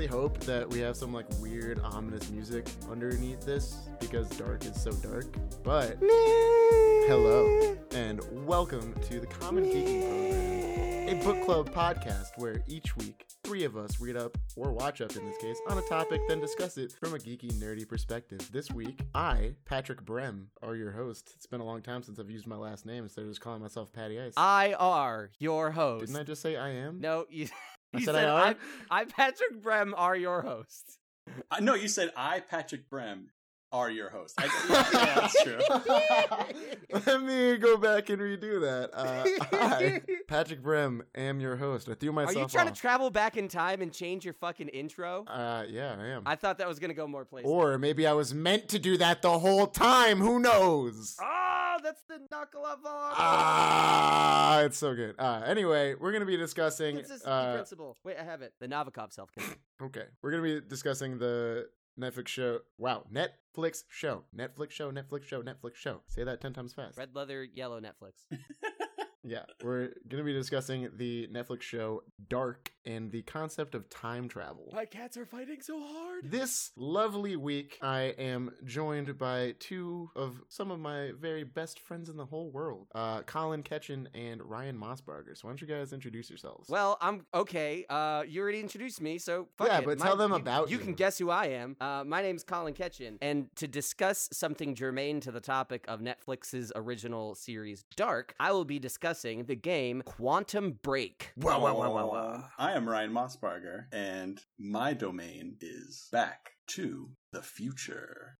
hope that we have some like weird ominous music underneath this because Dark is so dark. But hello and welcome to the Common Geeking Program, a book club podcast where each week 3 of us read up, or watch up in this case, on a topic, then discuss it from a geeky, nerdy perspective. This week, I, Patrick Brem, are your host. It's been a long time since I've used my last name instead of just calling myself Patty Ice. I are your host. Didn't I just say I am? No, you I said I are? I, Patrick Brem, are your host. No, you said I, Patrick Brem, are your host. Yeah, that's true. Let me go back and redo that. I, Patrick Brem, am your host. I threw myself Are you trying off. to travel back in time and change your fucking intro? Yeah, I am. I thought that was going to go more places. Or maybe I was meant to do that the whole time. Who knows? Oh, that's the knuckle up on. It's so good. Anyway, we're going to be discussing... Consistency principle. Wait, I have it. The Nabokov self-control. Okay. We're going to be discussing the Netflix show. Wow. Netflix show. Say that 10 times fast. Red leather, yellow Netflix. Yeah, we're going to be discussing the Netflix show Dark and the concept of time travel. My cats are fighting so hard. This lovely week, I am joined by 2 of some of my very best friends in the whole world, Colin Ketchen and Ryan Mossbarger. So why don't you guys introduce yourselves? Well, I'm okay. You already introduced me, so fuck Yeah, it. but tell them about you. you. Can guess who I am. My name's Colin Ketchen, and to discuss something germane to the topic of Netflix's original series Dark, I will be discussing the game Quantum Break. I am Ryan Mossbarger, and my domain is Back to the Future.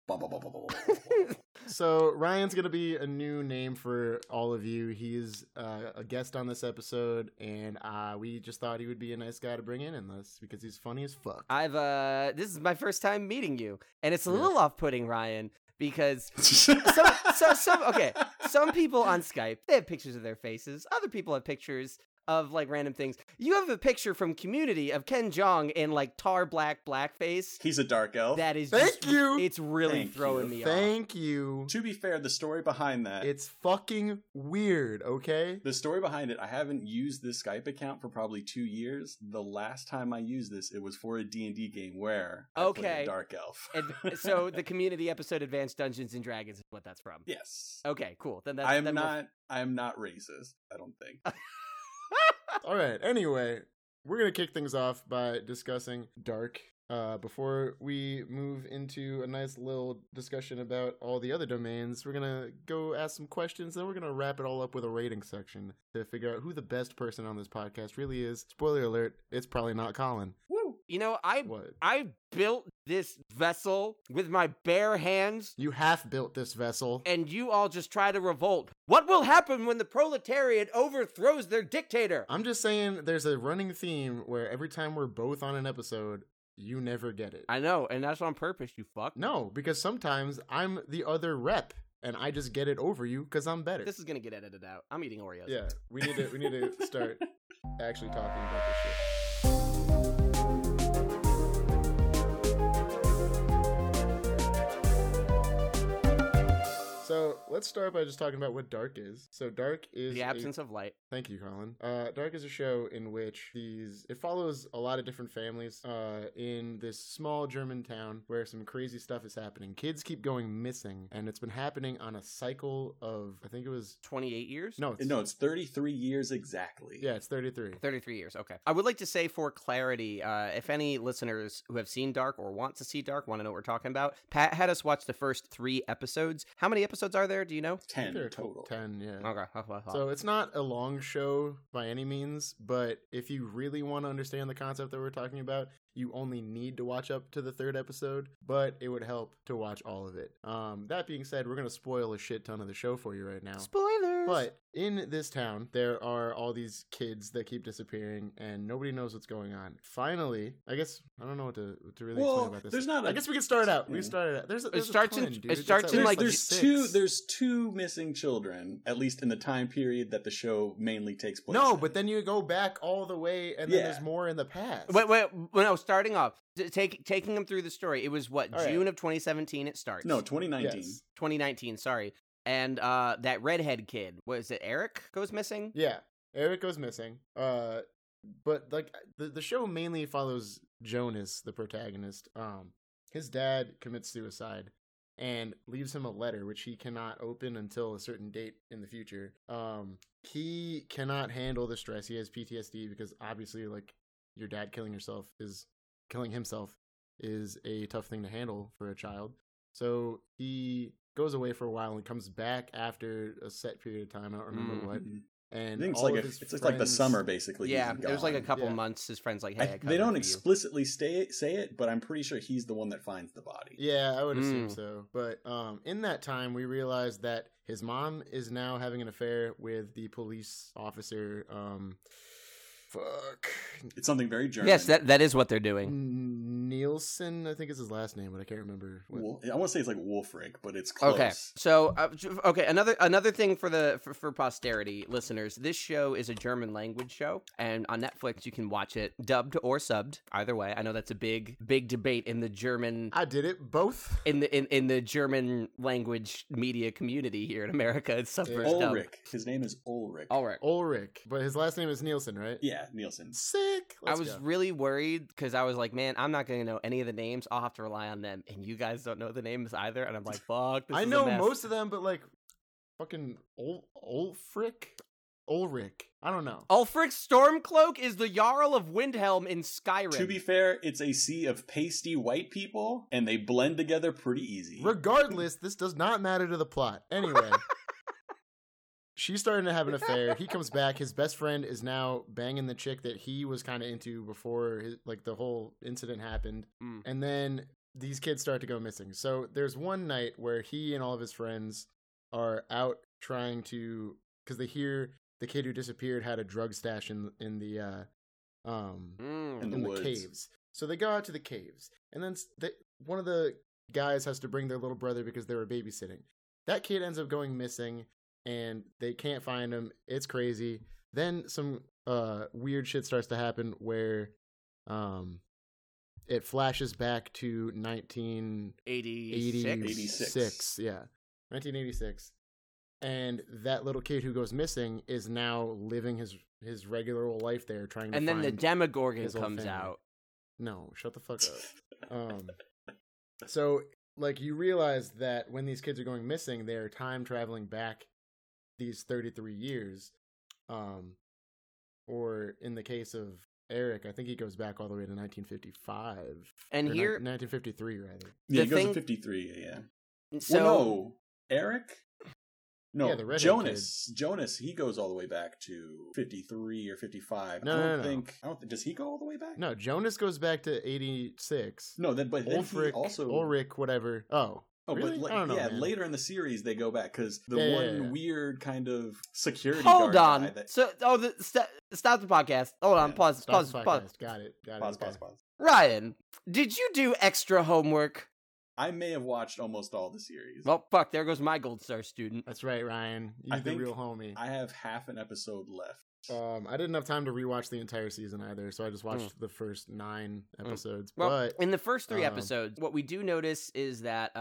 So Ryan's going to be a new name for all of you. He's a guest on this episode, and we just thought he would be a nice guy to bring in this because he's funny as fuck. This is my first time meeting you, and it's a little off-putting, Ryan, because some people on Skype, they have pictures of their faces. Other people have pictures of like random things. You have a picture from Community of Ken Jeong in like tar blackface. He's a dark elf. That is Thank you. It's really Thank throwing you. me Thank you. To be fair, the story behind that... It's fucking weird, okay? The story behind it, I haven't used this Skype account for probably 2 years. The last time I used this, it was for a D&D game where I played a dark elf. So the Community episode Advanced Dungeons and Dragons is what that's from. Yes. Okay, cool. Then that's I am not racist, I don't think. All right. Anyway, we're going to kick things off by discussing Dark. Before we move into a nice little discussion about all the other domains, we're going to go ask some questions, then we're going to wrap it all up with a rating section to figure out who the best person on this podcast really is. Spoiler alert, it's probably not Colin. Woo! You know, I built this vessel with my bare hands. You half built this vessel. And you all just try to revolt. What will happen when the proletariat overthrows their dictator? I'm just saying there's a running theme where every time we're both on an episode, you never get it. I know, and that's on purpose, you fuck. No, because sometimes I'm the other rep, and I just get it over you because I'm better. This is gonna get edited out. I'm eating Oreos. Yeah, we need to start actually talking about this shit. So let's start by just talking about what Dark is. So Dark is the absence of light. Thank you, Colin. Dark is a show in which it follows a lot of different families in this small German town where some crazy stuff is happening. Kids keep going missing, and it's been happening on a cycle of, I think it was 28 years? No, it's 33 years exactly. Yeah, it's 33. 33 years, okay. I would like to say for clarity, if any listeners who have seen Dark or want to see Dark want to know what we're talking about, Pat had us watch the first 3 episodes. How many episodes are there? Do you know? 10 total. 10, yeah. Okay. So it's not a long show by any means, but if you really want to understand the concept that we're talking about, you only need to watch up to the 3rd episode, but it would help to watch all of it. That being said, we're going to spoil a shit ton of the show for you right now. Spoilers! But in this town, there are all these kids that keep disappearing, and nobody knows what's going on. Finally, I guess, I don't know what to really explain about this. I guess we can start out. There's it starts a ton, in, dude. it starts in like there's 2 missing children, at least in the time period that the show mainly takes place. No, but then you go back all the way, and then there's more in the past. No, starting off, taking them through the story. It was June of 2017 it starts. No, 2019. Yes. 2019, sorry. And that redhead kid, was it Eric goes missing? Yeah, Eric goes missing. but like the show mainly follows Jonas, the protagonist. His dad commits suicide and leaves him a letter which he cannot open until a certain date in the future. He cannot handle the stress. He has PTSD because obviously, like, your dad killing himself is a tough thing to handle for a child. So he goes away for a while and comes back after a set period of time. I don't remember what. And I think it's like the summer, basically. Yeah, there's like a couple months. His friend's like, "Hey, they don't explicitly say it, but I'm pretty sure he's the one that finds the body." Yeah, I would assume so. But in that time, we realized that his mom is now having an affair with the police officer. It's something very German. Yes, that is what they're doing. Nielsen, I think is his last name, but I can't remember. I want to say it's like Wolfric, but it's close. Okay, so another thing for posterity listeners, this show is a German language show, and on Netflix you can watch it dubbed or subbed. Either way, I know that's a big debate in the German. I did it both in the German language media community here in America. It's sub versus dub. Ulrich. His name is Ulrich. Ulrich, but his last name is Nielsen, right? Yeah. Nielsen. Sick. I was really worried because I was like, man, I'm not going to know any of the names. I'll have to rely on them. And you guys don't know the names either. And I'm like, fuck, this I is know a mess. most of them, but like fucking Ulrich? I don't know. Ulfric Stormcloak is the Jarl of Windhelm in Skyrim. To be fair, it's a sea of pasty white people, and they blend together pretty easy. Regardless, this does not matter to the plot. Anyway. She's starting to have an affair. He comes back. His best friend is now banging the chick that he was kind of into before the whole incident happened. And then these kids start to go missing. So there's one night where he and all of his friends are out trying to, because they hear the kid who disappeared had a drug stash in the caves. So they go out to the caves, and then one of the guys has to bring their little brother because they were babysitting. That kid ends up going missing. And they can't find him. It's crazy. Then some weird shit starts to happen where it flashes back to 1986. Yeah, 1986. And that little kid who goes missing is now living his regular old life there, trying to find. And then the Demogorgon comes out. No, shut the fuck up. So, like, you realize that when these kids are going missing, they're time traveling back these 33 years, or in the case of Eric, I think he goes back all the way to 1955, and here 1953 rather. Yeah, he goes to 53. Yeah. So no, Eric. No, yeah, the Jonas, he goes all the way back to 53 or 55. No, I don't think. Does he go all the way back? No, Jonas goes back to 86. No, but then he also Ulrich, whatever. Oh, really? But I don't know, man. Later in the series they go back because weird kind of security. Hold guard on. Stop the podcast. Hold on. Pause. Pause. Got it. Pause. Ryan, did you do extra homework? I may have watched almost all the series. Well, fuck. There goes my gold star student. That's right, Ryan. You're the real homie. I have half an episode left. I didn't have time to rewatch the entire season either, so I just watched the first 9 episodes. Well, but in the first 3 episodes, what we do notice is that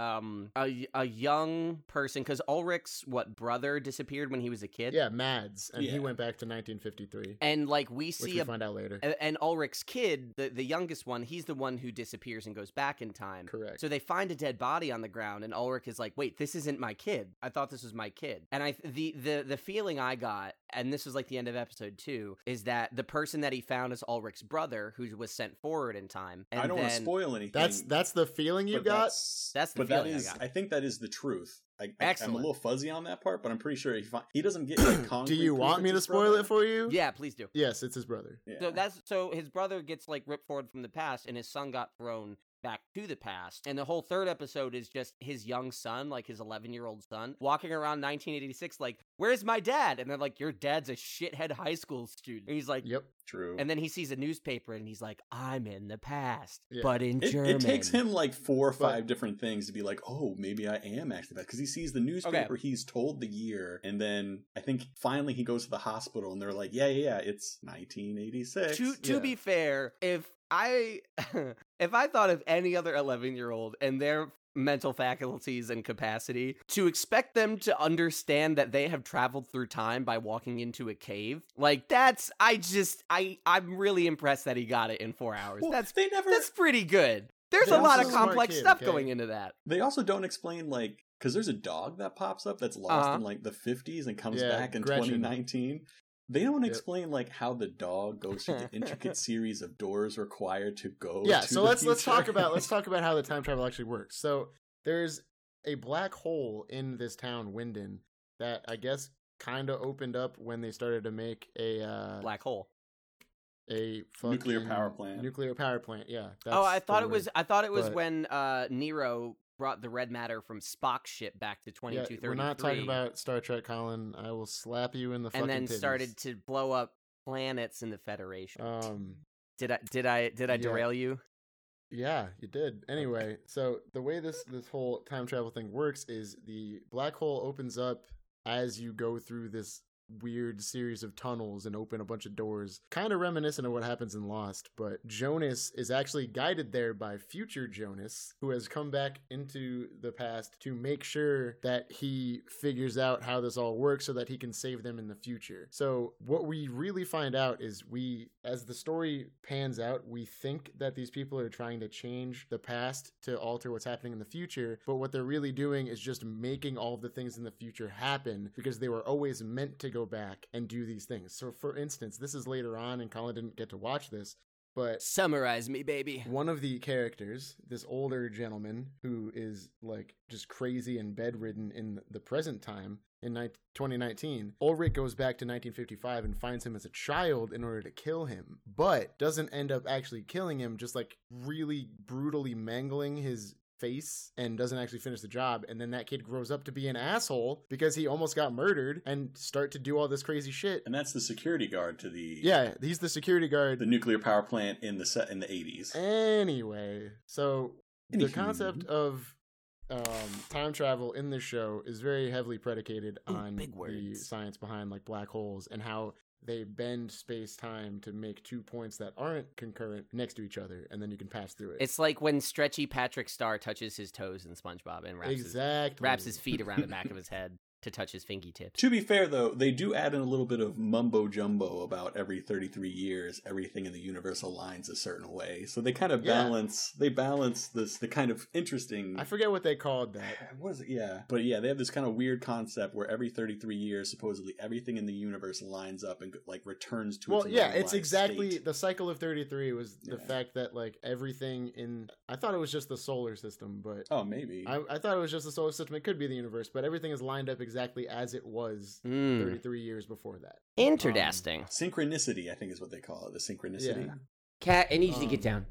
a young person, because Ulrich's brother disappeared when he was a kid. Yeah, Mads, and he went back to 1953. And like we see, which we find out later. And Ulrich's kid, the youngest one, he's the one who disappears and goes back in time. Correct. So they find a dead body on the ground, and Ulrich is like, "Wait, this isn't my kid. I thought this was my kid." And the feeling I got, and this was like the end of episode 2, is that the person that he found is Ulrich's brother, who was sent forward in time. And I don't want to spoil anything. That's the feeling you got? That's the feeling I got. I think that is the truth. Excellent. I'm a little fuzzy on that part, but I'm pretty sure he doesn't get like concrete. Do you want me to spoil it for you? Yeah, please do. Yes, it's his brother. Yeah. So his brother gets like ripped forward from the past, and his son got thrown back to the past. And the whole 3rd episode is just his young son, like his 11-year-old son, walking around 1986 like, "Where's my dad?" And they're like, "Your dad's a shithead high school student." And he's like, "Yep, true." And then he sees a newspaper and he's like, "I'm in the past, but in German." It takes him like 4 or 5 different things to be like, "Oh, maybe I am actually back." Because he sees the newspaper, he's told the year, and then I think finally he goes to the hospital and they're like, yeah, it's 1986. To be fair, if I thought of any other 11-year-old and their mental faculties and capacity, to expect them to understand that they have traveled through time by walking into a cave. Like, I'm really impressed that he got it in 4 hours. Well, That's pretty good. There's Yeah, a lot he's of a smart complex kid, stuff okay? going into that. They also don't explain, like, because there's a dog that pops up that's lost in, like, the 50s and comes back in Gretchen. 2019. They don't explain, like, how the dog goes through the intricate series of doors required to go to so the let's talk future. about how the time travel actually works. So there's a black hole in this town, Winden, that I guess kind of opened up when they started to make a Black hole. a Nuclear power plant. Nuclear power plant. Yeah. I thought it was But- when Nero brought the red matter from Spock's ship back to 2233. We're not talking about Star Trek, Colin. I will slap you in the fucking and then titties. started to blow up planets in the Federation. Did I yeah. derail you? Yeah, you did. Anyway, so the way this whole time travel thing works is the black hole opens up as you go through this weird series of tunnels and open a bunch of doors, kind of reminiscent of what happens in Lost. But Jonas is actually guided there by future Jonas, who has come back into the past to make sure that he figures out how this all works so that he can save them in the future. So what we really find out is as the story pans out, we think that these people are trying to change the past to alter what's happening in the future, but what they're really doing is just making all of the things in the future happen because they were always meant to go back and do these things. So for instance, this is later on and Colin didn't get to watch this, but Summarize me, baby. one of the characters, this older gentleman who is like just crazy and bedridden in the present time in 2019, Ulrich goes back to 1955 and finds him as a child in order to kill him, but doesn't end up actually killing him, just like really brutally mangling his face and doesn't actually finish the job. And then that kid grows up to be an asshole because he almost got murdered and start to do all this crazy shit. And that's the security guard to the He's the security guard. the nuclear power plant in the 80s. Anyway, so the Anywho. concept of time travel in this show is very heavily predicated on big the words. science behind like black holes and how they bend space-time to make 2 points that aren't concurrent next to each other, and then you can pass through it. It's like when stretchy Patrick Star touches his toes in SpongeBob and wraps his feet around the back of his head to touch his fingertips. To be fair, though, they do add in a little bit of mumbo-jumbo about every 33 years, everything in the universe aligns a certain way. So they kind of balance the kind of interesting... I forget what they called that. What is it? Yeah. But yeah, they have this kind of weird concept where every 33 years, supposedly, everything in the universe lines up and like returns to its it's normalized exactly state. the cycle of 33 was the fact that like everything in... I thought it was just the solar system, but... Oh, maybe. I thought it was just the solar system. It could be the universe, but everything is lined up exactly as it was 33 years before that. Interesting. Synchronicity, I think is what they call it. The synchronicity. Yeah. Cat, I need you to get down.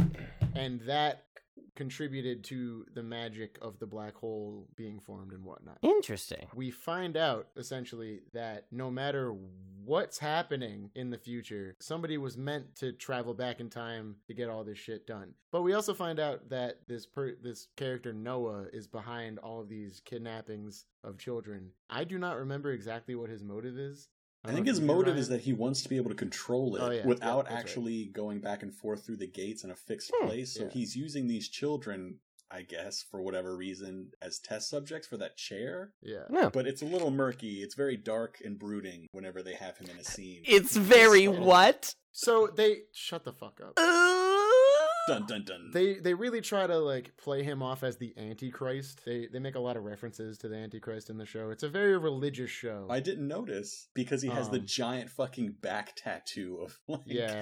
And that contributed to the magic of the black hole being formed and whatnot. Interesting. We find out essentially that no matter what's happening in the future, somebody was meant to travel back in time to get all this shit done. But we also find out that this character Noah is behind all of these kidnappings of children. I do not remember exactly what his motive is. I think his motive is that he wants to be able to control it without that's actually going back and forth through the gates in a fixed place. So he's using these children, I guess, for whatever reason, as test subjects for that chair. Yeah. But it's a little murky. It's very dark and brooding whenever they have him in a scene. It's very what? So they... Shut the fuck up. Dun dun dun. They really try to like play him off as the Antichrist. They make a lot of references to the Antichrist in the show. It's a very religious show. I didn't notice because he has the giant fucking back tattoo of like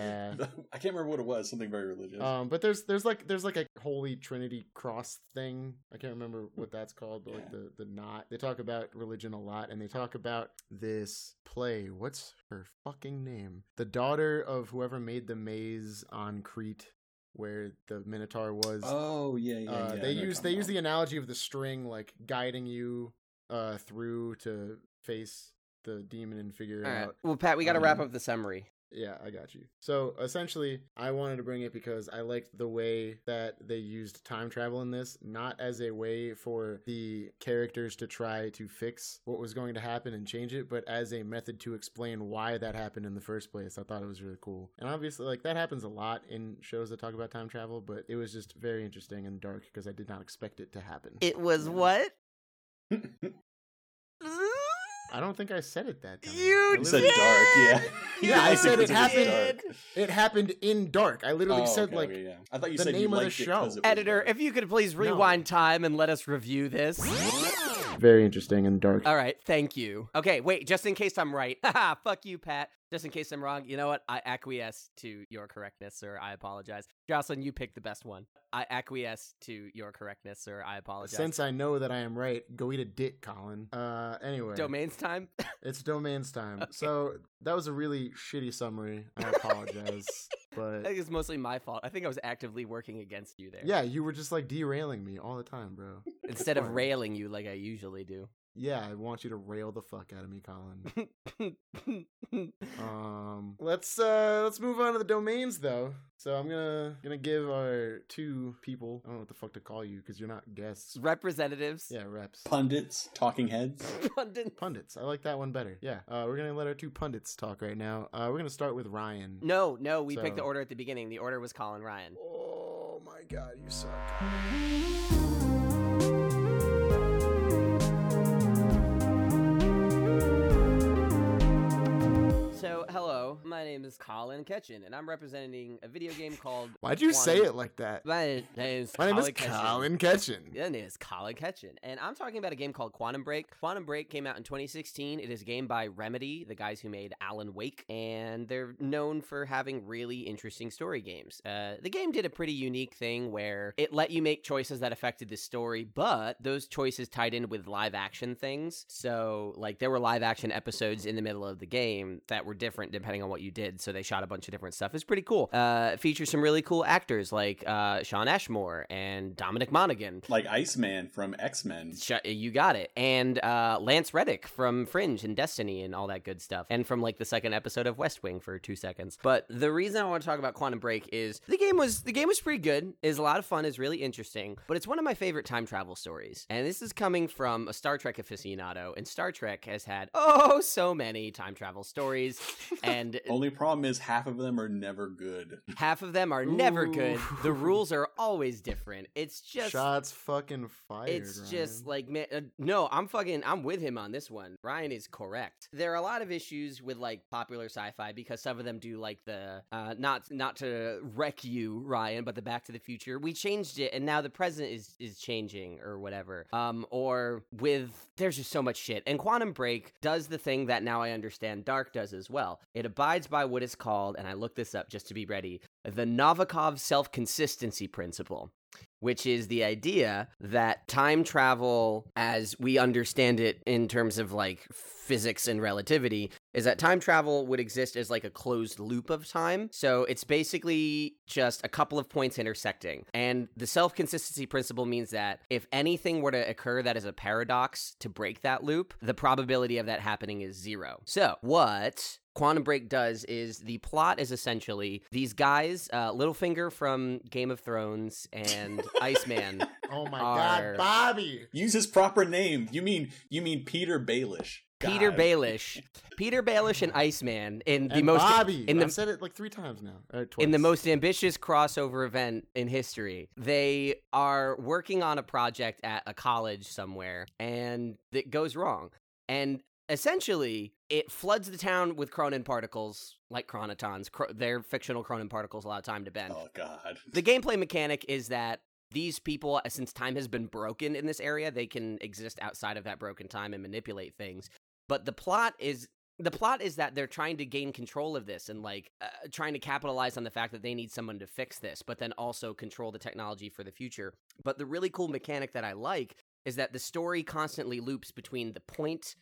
I can't remember what it was, something very religious. But there's like a Holy Trinity cross thing. I can't remember what that's called, but like the knot. They talk about religion a lot, and they talk about this play. What's her fucking name? The daughter of whoever made the maze on Crete, where the Minotaur was. Oh yeah. They use the analogy of the string like guiding you through to face the demon and figure it out. Well, Pat, we got to wrap up the summary. Yeah, I got you. So essentially, I wanted to bring it because I liked the way that they used time travel in this, not as a way for the characters to try to fix what was going to happen and change it, but as a method to explain why that happened in the first place. I thought it was really cool. And obviously, like, that happens a lot in shows that talk about time travel, but it was just very interesting and dark because I did not expect it to happen. It was what? I don't think I said it that time. You said dark, yeah. Yeah, I said it happened. Dark. It happened in dark. I literally said okay, yeah. I thought you the said name you of the liked it show. 'cause it was Editor, dark. if you could please rewind time and let us review this. very interesting and dark. All right, thank you. Okay, wait, just in case I'm right. Haha, fuck you, Pat. Just in case I'm wrong, you know what? I acquiesce to your correctness, sir. I apologize. Jocelyn, you picked the best one. I acquiesce to your correctness, sir. I apologize. Since I know that I am right, go eat a dick, Colin. Anyway. Domains time? It's domains time. Okay. So that was a really shitty summary. I apologize. I But think it's mostly my fault. I think I was actively working against you there. yeah, you were just like derailing me all the time, bro. Instead of Fine. railing you like I usually do. Yeah, I want you to rail the fuck out of me, Colin. Let's move on to the domains though. So I'm gonna give our two people, I don't know what the fuck to call you because you're not guests. Representatives. Yeah, reps. Pundits, talking heads. Pundits. I like that one better. Yeah. We're gonna let our two pundits talk right now. We're gonna start with Ryan. No, we picked the So- order at the beginning. The order was Colin Ryan. Oh my god, you suck. So, hello, my name is Colin Ketchin, and I'm representing a video game called... Why'd you say it like that? My name is My name is Ketchin. Colin Ketchin. My name is Colin Ketchin, and I'm talking about a game called Quantum Break. Quantum Break came out in 2016. It is a game by Remedy, the guys who made Alan Wake, and they're known for having really interesting story games. The game did a pretty unique thing where it let you make choices that affected the story, but those choices tied in with live action things. So, like, there were live action episodes in the middle of the game that were different depending on what you did, so they shot a bunch of different stuff. It's pretty cool. It features some really cool actors like Shawn Ashmore and Dominic Monaghan. Like Iceman from X-Men. You got it. And Lance Reddick from Fringe and Destiny and all that good stuff. And from like the second episode of West Wing for 2 seconds. But the reason I want to talk about Quantum Break is the game was pretty good. It's a lot of fun. It's really interesting. But it's one of my favorite time travel stories. And this is coming from a Star Trek aficionado. And Star Trek has had so many time travel stories. And Only problem is half of them are never good. half of them are never good. Ooh. The rules are always different. It's just Shots fucking fired. it's just Ryan. like, man, no, I'm with him on this one. Ryan is correct. There are a lot of issues with like popular sci-fi because some of them do like the not to wreck you, Ryan, but the Back to the Future. We changed it, and now the present is changing or whatever. Or with there's just so much shit. And Quantum Break does the thing that now I understand Dark does as well. It abides by what is called, and I looked this up just to be ready, the Novikov self-consistency principle, which is the idea that time travel, as we understand it in terms of like physics and relativity, is that time travel would exist as like a closed loop of time. So it's basically just a couple of points intersecting. And the self-consistency principle means that if anything were to occur that is a paradox to break that loop, the probability of that happening is 0. So what Quantum Break does is the plot is essentially these guys, Littlefinger from Game of Thrones and Iceman. Oh my are- god, Bobby! Use his proper name. You mean Peter Baelish. Peter God. Baelish and Iceman in the And most Bobby! in the I've said it like 3 times now. Twice. in the most ambitious crossover event in history. They are working on a project at a college somewhere, and it goes wrong. And essentially, it floods the town with Cronin particles, like chronotons. They're fictional Cronin particles, a lot of time to bend. Oh, God. The gameplay mechanic is that these people, since time has been broken in this area, they can exist outside of that broken time and manipulate things. But the plot is that they're trying to gain control of this and like trying to capitalize on the fact that they need someone to fix this, but then also control the technology for the future. But the really cool mechanic that I like is that the story constantly loops between the point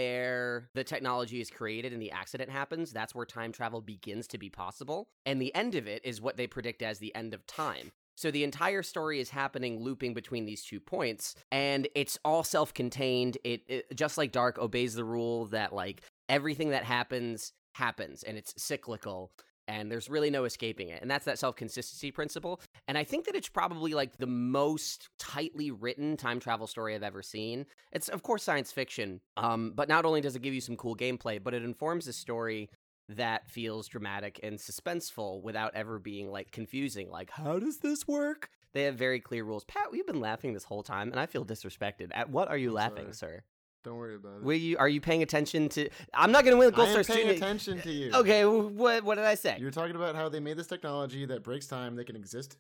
where the technology is created and the accident happens. That's where time travel begins to be possible. And the end of it is what they predict as the end of time. So the entire story is happening looping between these 2 points, and it's all self-contained. It just like Dark obeys the rule that like everything that happens happens and it's cyclical and there's really no escaping it. And that's that self-consistency principle. And I think that it's probably like the most tightly written time travel story I've ever seen. It's, of course, science fiction, but not only does it give you some cool gameplay, but it informs a story that feels dramatic and suspenseful without ever being like confusing. Like, how does this work? They have very clear rules. Pat, we've been laughing this whole time, and I feel disrespected. At what are you laughing, sir? Don't worry about it. Are you paying attention to? I'm not going to win the Gold Star Student. I am paying attention to you. Okay, what did I say? You're talking about how they made this technology that breaks time. They can exist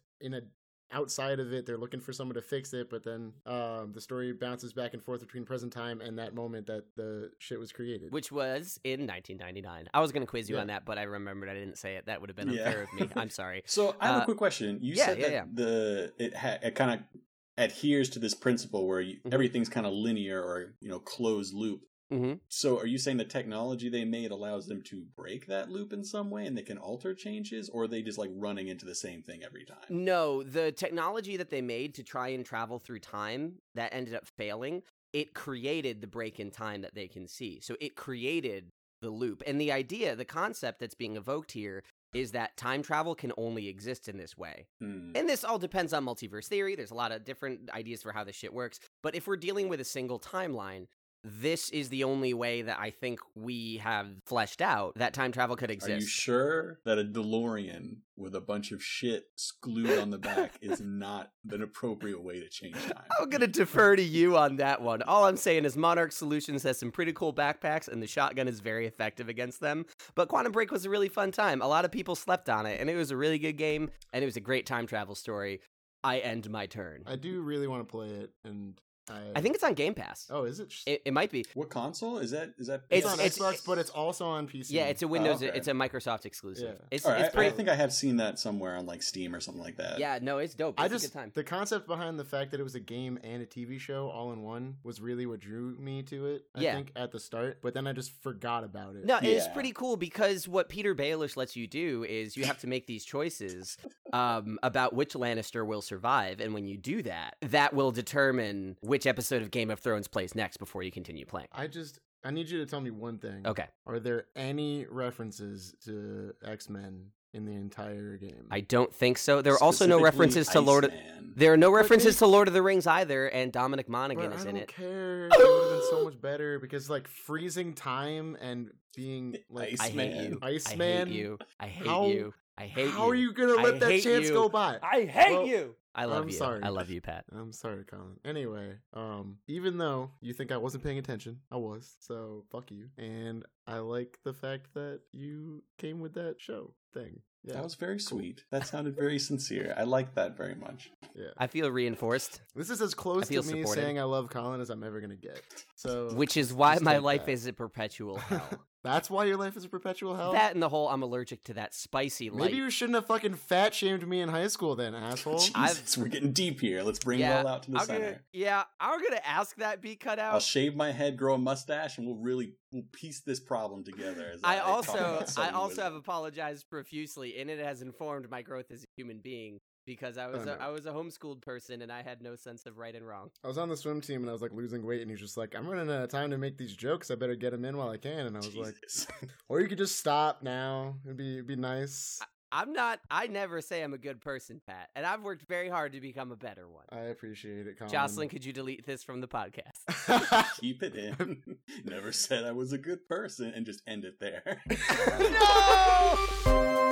outside of it. They're looking for someone to fix it, but then the story bounces back and forth between present time and that moment that the shit was created, which was in 1999. I was going to quiz you on that, but I remembered I didn't say it. That would have been unfair of me. I'm sorry. So I have a quick question. You said that it kind of adheres to this principle where everything's kind of linear or closed loop. Mm-hmm. So are you saying the technology they made allows them to break that loop in some way and they can alter changes, or are they just like running into the same thing every time? No, the technology that they made to try and travel through time that ended up failing, it created the break in time that they can see. So it created the loop. And the idea, the concept that's being evoked here is that time travel can only exist in this way. And this all depends on multiverse theory. There's a lot of different ideas for how this shit works. But if we're dealing with a single timeline, this is the only way that I think we have fleshed out that time travel could exist. Are you sure that a DeLorean with a bunch of shit glued on the back is not an appropriate way to change time? I'm going to defer to you on that one. All I'm saying is Monarch Solutions has some pretty cool backpacks, and the shotgun is very effective against them. But Quantum Break was a really fun time. A lot of people slept on it, and it was a really good game, and it was a great time travel story. I end my turn. I do really want to play it, and I think it's on Game Pass. Oh, is it? It might be. What console is that? It's on Xbox, but it's also on PC. Yeah, it's a Windows. It's a Microsoft exclusive. Yeah. It's pretty. I think I have seen that somewhere on like Steam or something like that. Yeah, no, it's dope. It's a good time. The concept behind the fact that it was a game and a TV show all in one was really what drew me to it. I think at the start, but then I just forgot about it. No, it's pretty cool because what Peter Baelish lets you do is you have to make these choices about which Lannister will survive, and when you do that, that will determine which episode of Game of Thrones plays next before you continue playing. I need you to tell me one thing. Okay. Are there any references to X-Men in the entire game? I don't think so. There are also no references to There are no references to Lord of the Rings either, and Dominic Monaghan is in it. I don't care. It would have been so much better because like freezing time and being like Iceman. I hate you. Iceman. I hate you. How are you gonna let that chance go by? I hate you. I love you. Sorry. I love you, Pat. I'm sorry, Colin. Anyway, even though you think I wasn't paying attention, I was. So fuck you. And I like the fact that you came with that show thing. Yeah. That was very sweet. That sounded very sincere. I like that very much. Yeah. I feel reinforced. This is as close to me saying I love Colin as I'm ever gonna get. So, which is why my life is a perpetual hell. That's why your life is a perpetual hell? That and the whole I'm allergic to that spicy light. Maybe you shouldn't have fucking fat shamed me in high school then, asshole. Jesus, we're getting deep here. Let's bring it all out to the center. I'm gonna ask that be cut out. I'll shave my head, grow a mustache, and we'll piece this problem together. I also have apologized profusely, and it has informed my growth as a human being. Because I was a homeschooled person and I had no sense of right and wrong. I was on the swim team and I was like losing weight and he's just like, I'm running out of time to make these jokes. I better get them in while I can. And I was like, or you could just stop now. It'd be nice. I never say I'm a good person, Pat. And I've worked very hard to become a better one. I appreciate it, Colin. Jocelyn, could you delete this from the podcast? Keep it in. Never said I was a good person and just end it there. No!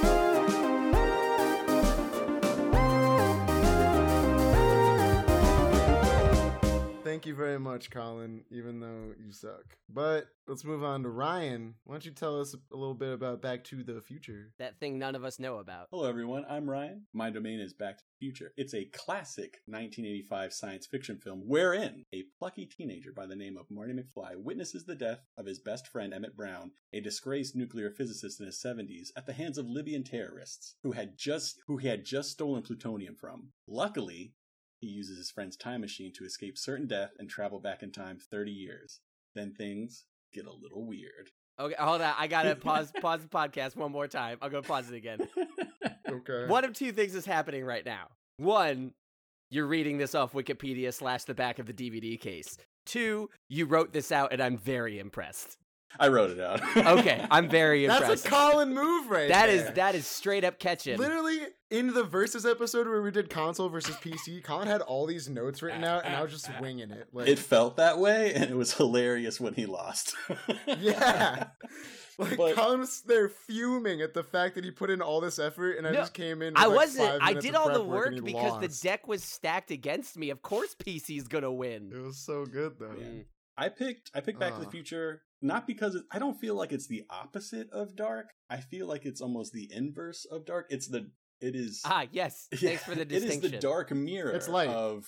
Thank you very much, Colin, even though you suck. But let's move on to Ryan. Why don't you tell us a little bit about Back to the Future? That thing none of us know about. Hello, everyone. I'm Ryan. My domain is Back to the Future. It's a classic 1985 science fiction film wherein a plucky teenager by the name of Marty McFly witnesses the death of his best friend Emmett Brown, a disgraced nuclear physicist in his 70s, at the hands of Libyan terrorists who he had just stolen plutonium from. Luckily, he uses his friend's time machine to escape certain death and travel back in time 30 years. Then things get a little weird. Okay, hold on. I gotta pause the podcast one more time. I'll go pause it again. Okay. One of two things is happening right now. One, you're reading this off Wikipedia / the back of the DVD case. Two, you wrote this out and I'm very impressed. I wrote it out. Okay, I'm very impressed. That's a Colin move right there. That is straight up catching. Literally, in the Versus episode where we did console versus PC, Colin had all these notes written out, and I was just winging it. Like, it felt that way, and it was hilarious when he lost. yeah. Like, But- Colin was there fuming at the fact that he put in all this effort, and I No, just came in. With I like wasn't. 5 I minutes did of all the prep work and work he because lost. the deck was stacked against me. Of course, PC's gonna win. It was so good though. Mm. I picked Back to the Future not because I don't feel like it's the opposite of Dark. I feel like it's almost the inverse of Dark. It is Yes. Thanks for the distinction. It is the dark mirror It's light. of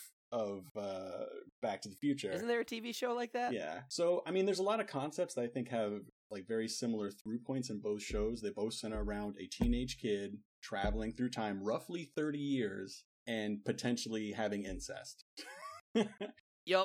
Back to the Future. Isn't there a TV show like that? Yeah. So I mean, there's a lot of concepts that I think have like very similar through points in both shows. They both center around a teenage kid traveling through time, roughly 30 years, and potentially having incest. Yup.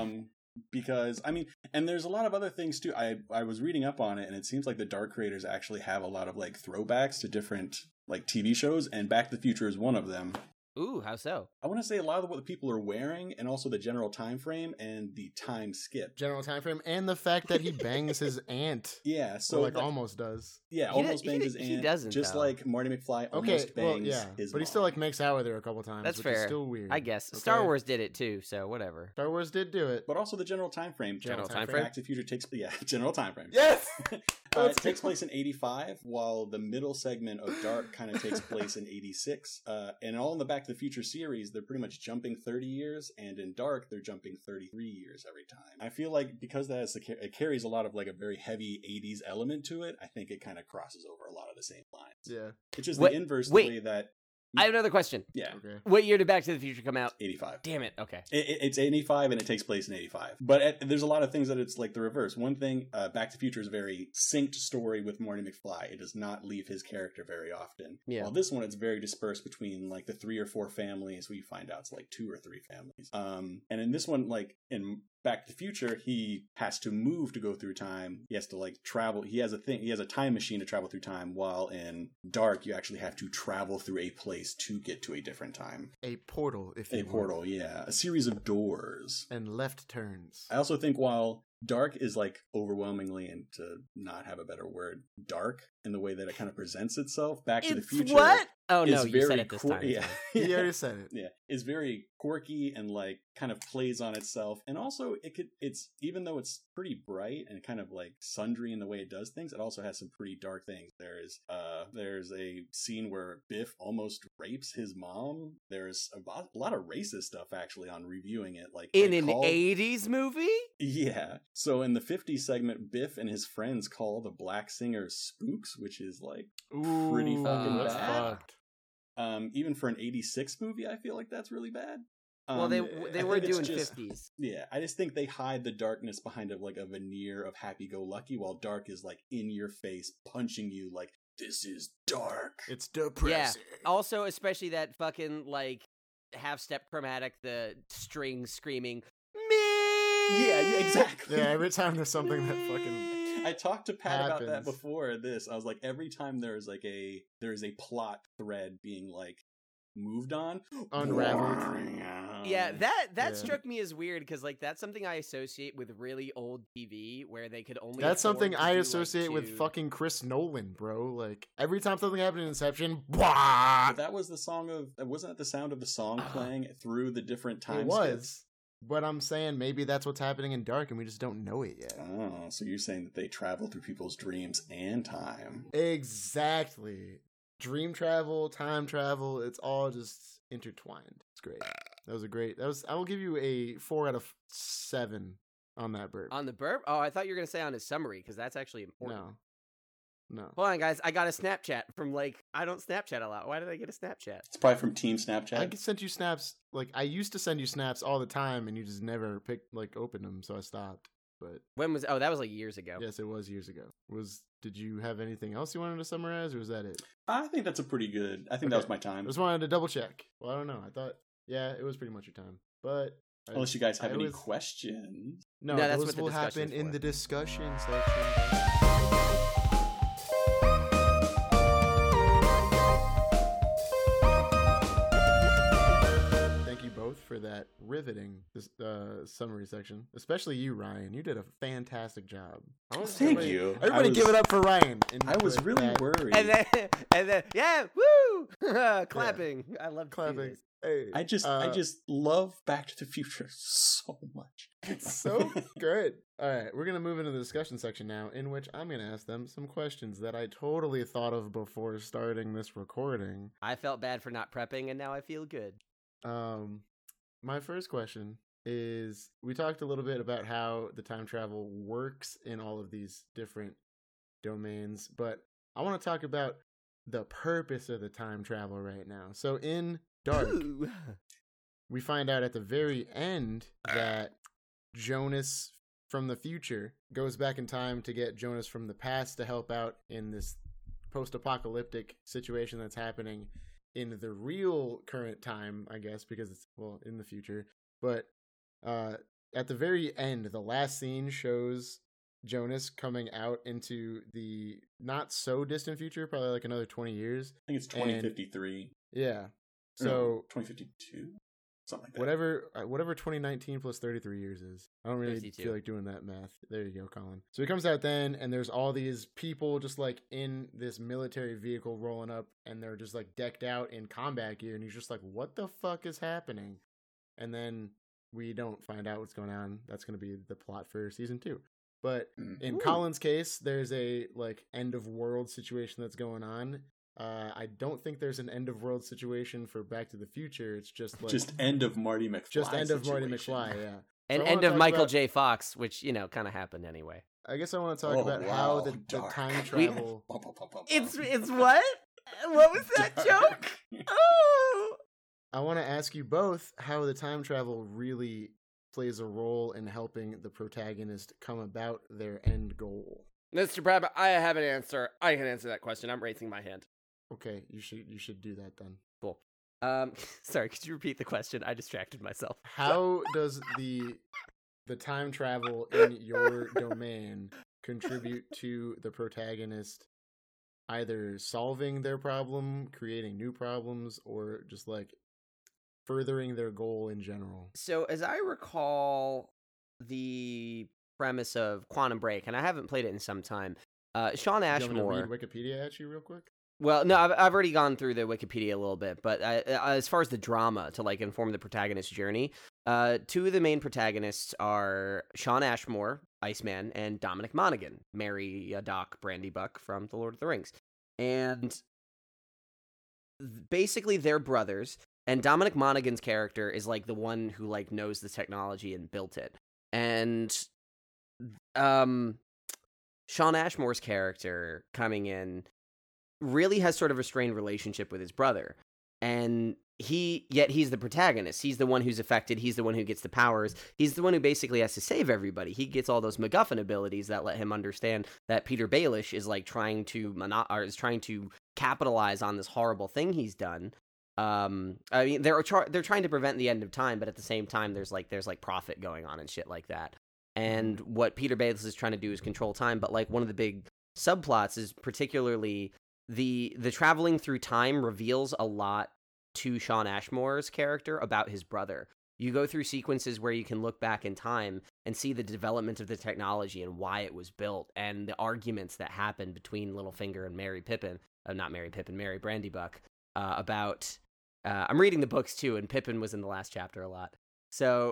Because I mean, and there's a lot of other things too. I was reading up on it, and it seems like the Dark creators actually have a lot of like throwbacks to different like TV shows, and Back to the Future is one of them. Ooh, how so? I want to say a lot of what the people are wearing, and also the general time frame and the time skip. General time frame, and the fact that he bangs his aunt. Yeah, so So like almost does. Yeah, He almost do- bangs he- his he aunt. doesn't, just though. like Marty McFly Okay, almost well, bangs yeah, his but he mom. still like makes out with her a couple times. That's which fair. Is still weird. I guess Okay? Star Wars did it too, so whatever. Star Wars did do it. But also the general time frame. General time frame? Back to the Future takes general time frame. Yes. It takes place in 85, while the middle segment of Dark kind of takes place in 86. And all in the Back to the Future series, they're pretty much jumping 30 years, and in Dark, they're jumping 33 years every time. I feel like because it carries a lot of like a very heavy 80s element to it, I think it kind of crosses over a lot of the same lines. Yeah. It's just Wait- the inverse wait. the way that, I have another question. yeah, Okay. What year did Back to the Future come out? 85. Damn it. Okay. It's 85 and it takes place in 85. But there's a lot of things that it's like the reverse. One thing, Back to the Future is a very synced story with Marty McFly. It does not leave his character very often. Yeah. While this one, it's very dispersed between like the 3 or 4 families. We find out it's like 2 or 3 families. And in this one, like in Back to the Future, he has to move to go through time. He has to like travel. He has a time machine to travel through time, while in Dark, you actually have to travel through a place to get to a different time. A portal, if you A will. portal, yeah. A series of doors. And left turns. I also think while Dark is like overwhelmingly, and to not have a better word, dark in the way that it kind of presents itself, Back to the Future. What? Oh is no, you said very it this quir- time. Yeah. He already said it. Yeah, is very quirky and like kind of plays on itself, and also it's even though it's pretty bright and kind of like sundry in the way it does things, it also has some pretty dark things. There's a scene where Biff almost rapes his mom. There's a lot of racist stuff actually on reviewing it, like In they an call- 80s movie? Yeah. So in the 50s segment, Biff and his friends call the black singer spooks, which is like Ooh, pretty fucking that's bad. fucked. Even for an 86 movie, I feel like that's really bad. Well, they I were think it's doing just- 50s. Yeah, I just think they hide the darkness behind like a veneer of happy-go-lucky, while Dark is like in your face, punching you like, this is dark. It's depressing. Also, especially that fucking like half-step chromatic, the string screaming, me. Yeah, exactly. Yeah, every time there's something that fucking I talked to Pat about that happens. before this. I was like, every time there's a plot thread being like moved on, Unraveled. Yeah, that Yeah. struck me as weird because like that's something I associate with really old TV where they could only. That's afford something to I do, like, associate with two- fucking Chris Nolan, bro. Like every time something happened in Inception, blah, But that was the song of. Wasn't that the sound of the song playing through the different time it skips? was. But I'm saying maybe that's what's happening in Dark, and we just don't know it yet. Oh, so you're saying that they travel through people's dreams and time? Exactly. Dream travel, time travel, it's all just intertwined. It's great. That was a great. I will give you a 4 out of 7 on that burp. on the burp. Oh, I thought you were gonna say on his summary because that's actually important. No. Hold on, guys. I got a Snapchat from like I don't Snapchat a lot. Why did I get a Snapchat? It's probably from Team Snapchat. I sent you snaps. Like I used to send you snaps all the time, and you just never opened them, so I stopped. But When was? Oh, that was like years ago. yes, it was years ago. Did you have anything else you wanted to summarize, or was that it? I think that's a pretty good. I think that Okay. was my I time. just wanted to double check. Well, I don't know. I thought, yeah, it was pretty much your time. But Unless you guys have I any was- questions. No, No, that's those what the will discussion happen is in for. the discussion section. Thank you both for for that riveting summary section. Especially you, Ryan. You did a fantastic job. Thank you. Everybody give it up for Ryan. I was really worried. And then, yeah, woo! Clapping. Yeah. I love clapping. Hey, I just love Back to the Future so much. It's so good. All right, we're gonna move into the discussion section now, in which I'm gonna ask them some questions that I totally thought of before starting this recording. I felt bad for not prepping, and now I feel good. My first question is: we talked a little bit about how the time travel works in all of these different domains, but I want to talk about the purpose of the time travel right now. So in Dark, we find out at the very end that Jonas from the future goes back in time to get Jonas from the past to help out in this post-apocalyptic situation that's happening in the real current time, I guess, because it's, well, in the future. But at the very end, the last scene shows Jonas coming out into the not so distant future, probably like another 20 years. I think it's 2053. Yeah. So no, 2052, something like that. Whatever 2019 plus 33 years is. I don't really 52. Feel like doing that math. There you go, Colin. So he comes out then, and there's all these people just like in this military vehicle rolling up, and they're just like decked out in combat gear, and he's just like, "What the fuck is happening?" And then we don't find out what's going on. That's going to be the plot for season 2. But in Colin's case, there's a like end of world situation that's going on. I don't think there's an end of world situation for Back to the Future. It's just like end of Marty McFly. Just end of Marty McFly, yeah. And end of Michael J. Fox, which kind of happened anyway. I guess I want to talk about how the time travel. It's what? What was that joke? Oh! I want to ask you both how the time travel really plays a role in helping the protagonist come about their end goal. Mr. Brabber, I have an answer. I can answer that question. I'm raising my hand. Okay, you should do that then. Cool. Sorry, could you repeat the question? I distracted myself. How does the time travel in your domain contribute to the protagonist either solving their problem, creating new problems, or just like furthering their goal in general? So as I recall the premise of Quantum Break, and I haven't played it in some time, Shawn Ashmore... You want me to read Wikipedia at you real quick? Well, no, I've already gone through the Wikipedia a little bit, but as far as the drama to like inform the protagonist's journey, 2 of the main protagonists are Shawn Ashmore, Iceman, and Dominic Monaghan, Merry Doc Brandybuck from The Lord of the Rings. And basically they're brothers, and Dominic Monaghan's character is like the one who like knows the technology and built it. And Shawn Ashmore's character coming in really has sort of a strained relationship with his brother, and he's the protagonist. He's the one who's affected. He's the one who gets the powers. He's the one who basically has to save everybody. He gets all those MacGuffin abilities that let him understand that Peter Baelish is like trying to capitalize on this horrible thing he's done. I mean, they're trying to prevent the end of time, but at the same time, there's profit going on and shit like that. And what Peter Baelish is trying to do is control time. But like one of the big subplots is particularly the traveling through time reveals a lot to Shawn Ashmore's character about his brother. You go through sequences where you can look back in time and see the development of the technology and why it was built, and the arguments that happened between Littlefinger and Merry Brandybuck about. I'm reading the books too, and Pippin was in the last chapter a lot. So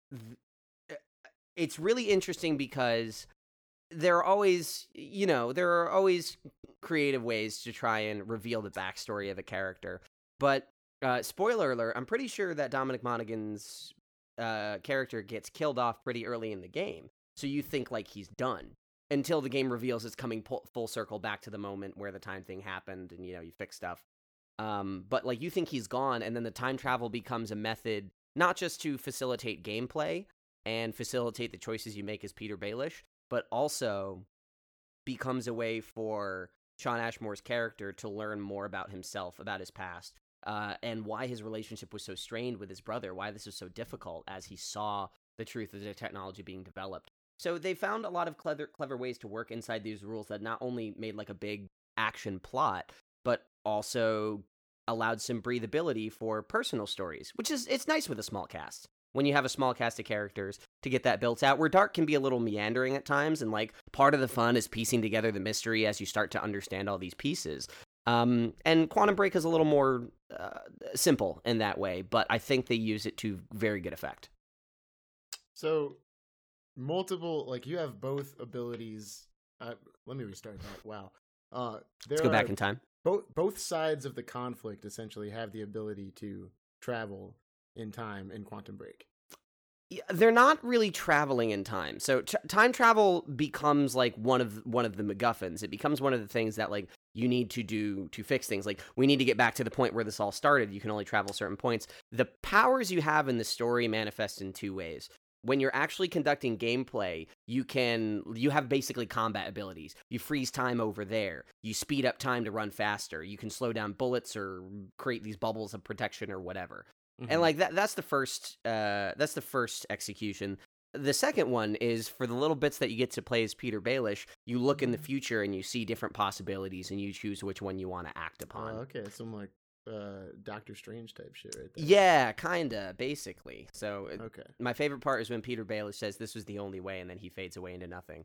it's really interesting because there are always creative ways to try and reveal the backstory of a character. But spoiler alert, I'm pretty sure that Dominic Monaghan's character gets killed off pretty early in the game. So you think like he's done until the game reveals it's coming full circle back to the moment where the time thing happened, and you fix stuff. But like you think he's gone, and then the time travel becomes a method not just to facilitate gameplay and facilitate the choices you make as Peter Baelish, but also becomes a way for Shawn Ashmore's character to learn more about himself, about his past, and why his relationship was so strained with his brother, why this was so difficult as he saw the truth of the technology being developed. So they found a lot of clever ways to work inside these rules that not only made like a big action plot, but also allowed some breathability for personal stories, which it's nice with a small cast. When you have a small cast of characters to get that built out, where Dark can be a little meandering at times, and like part of the fun is piecing together the mystery as you start to understand all these pieces. And Quantum Break is a little more simple in that way, but I think they use it to very good effect. So, multiple, like, you have both abilities. Let me restart that. Wow. Let's go back in time. Both sides of the conflict essentially have the ability to travel in time in Quantum Break. They're not really traveling in time. So time travel becomes like one of the MacGuffins. It becomes one of the things that like you need to do to fix things. Like, we need to get back to the point where this all started. You can only travel certain points. The powers you have in the story manifest in two ways. When you're actually conducting gameplay, you have basically combat abilities. You freeze time over there. You speed up time to run faster. You can slow down bullets or create these bubbles of protection or whatever. Mm-hmm. And like that's the first execution. The second one is for the little bits that you get to play as Peter Baelish. You look in the future and you see different possibilities, and you choose which one you want to act upon. Okay, some like Doctor Strange type shit right there. Yeah, kinda, basically. So okay. My favorite part is when Peter Baelish says this was the only way, and then he fades away into nothing.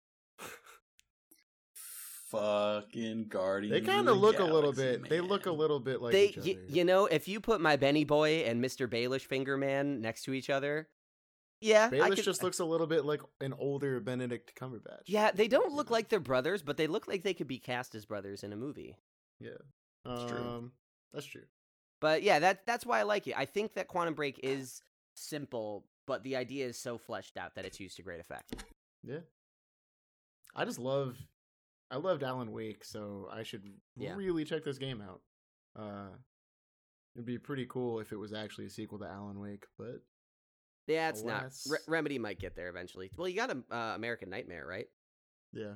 Fucking Guardians. They kind of look a little bit. Man. They look a little bit like each other. You know, if you put my Benny Boy and Mr. Baelish Finger Man next to each other, yeah, Baelish just looks a little bit like an older Benedict Cumberbatch. Yeah, they don't look like they're brothers, but they look like they could be cast as brothers in a movie. Yeah, that's true. That's true. But yeah, that's why I like it. I think that Quantum Break is simple, but the idea is so fleshed out that it's used to great effect. Yeah, I loved Alan Wake, so I should really check this game out. It'd be pretty cool if it was actually a sequel to Alan Wake, but yeah, it's not. Remedy might get there eventually. Well, you got American Nightmare, right? Yeah.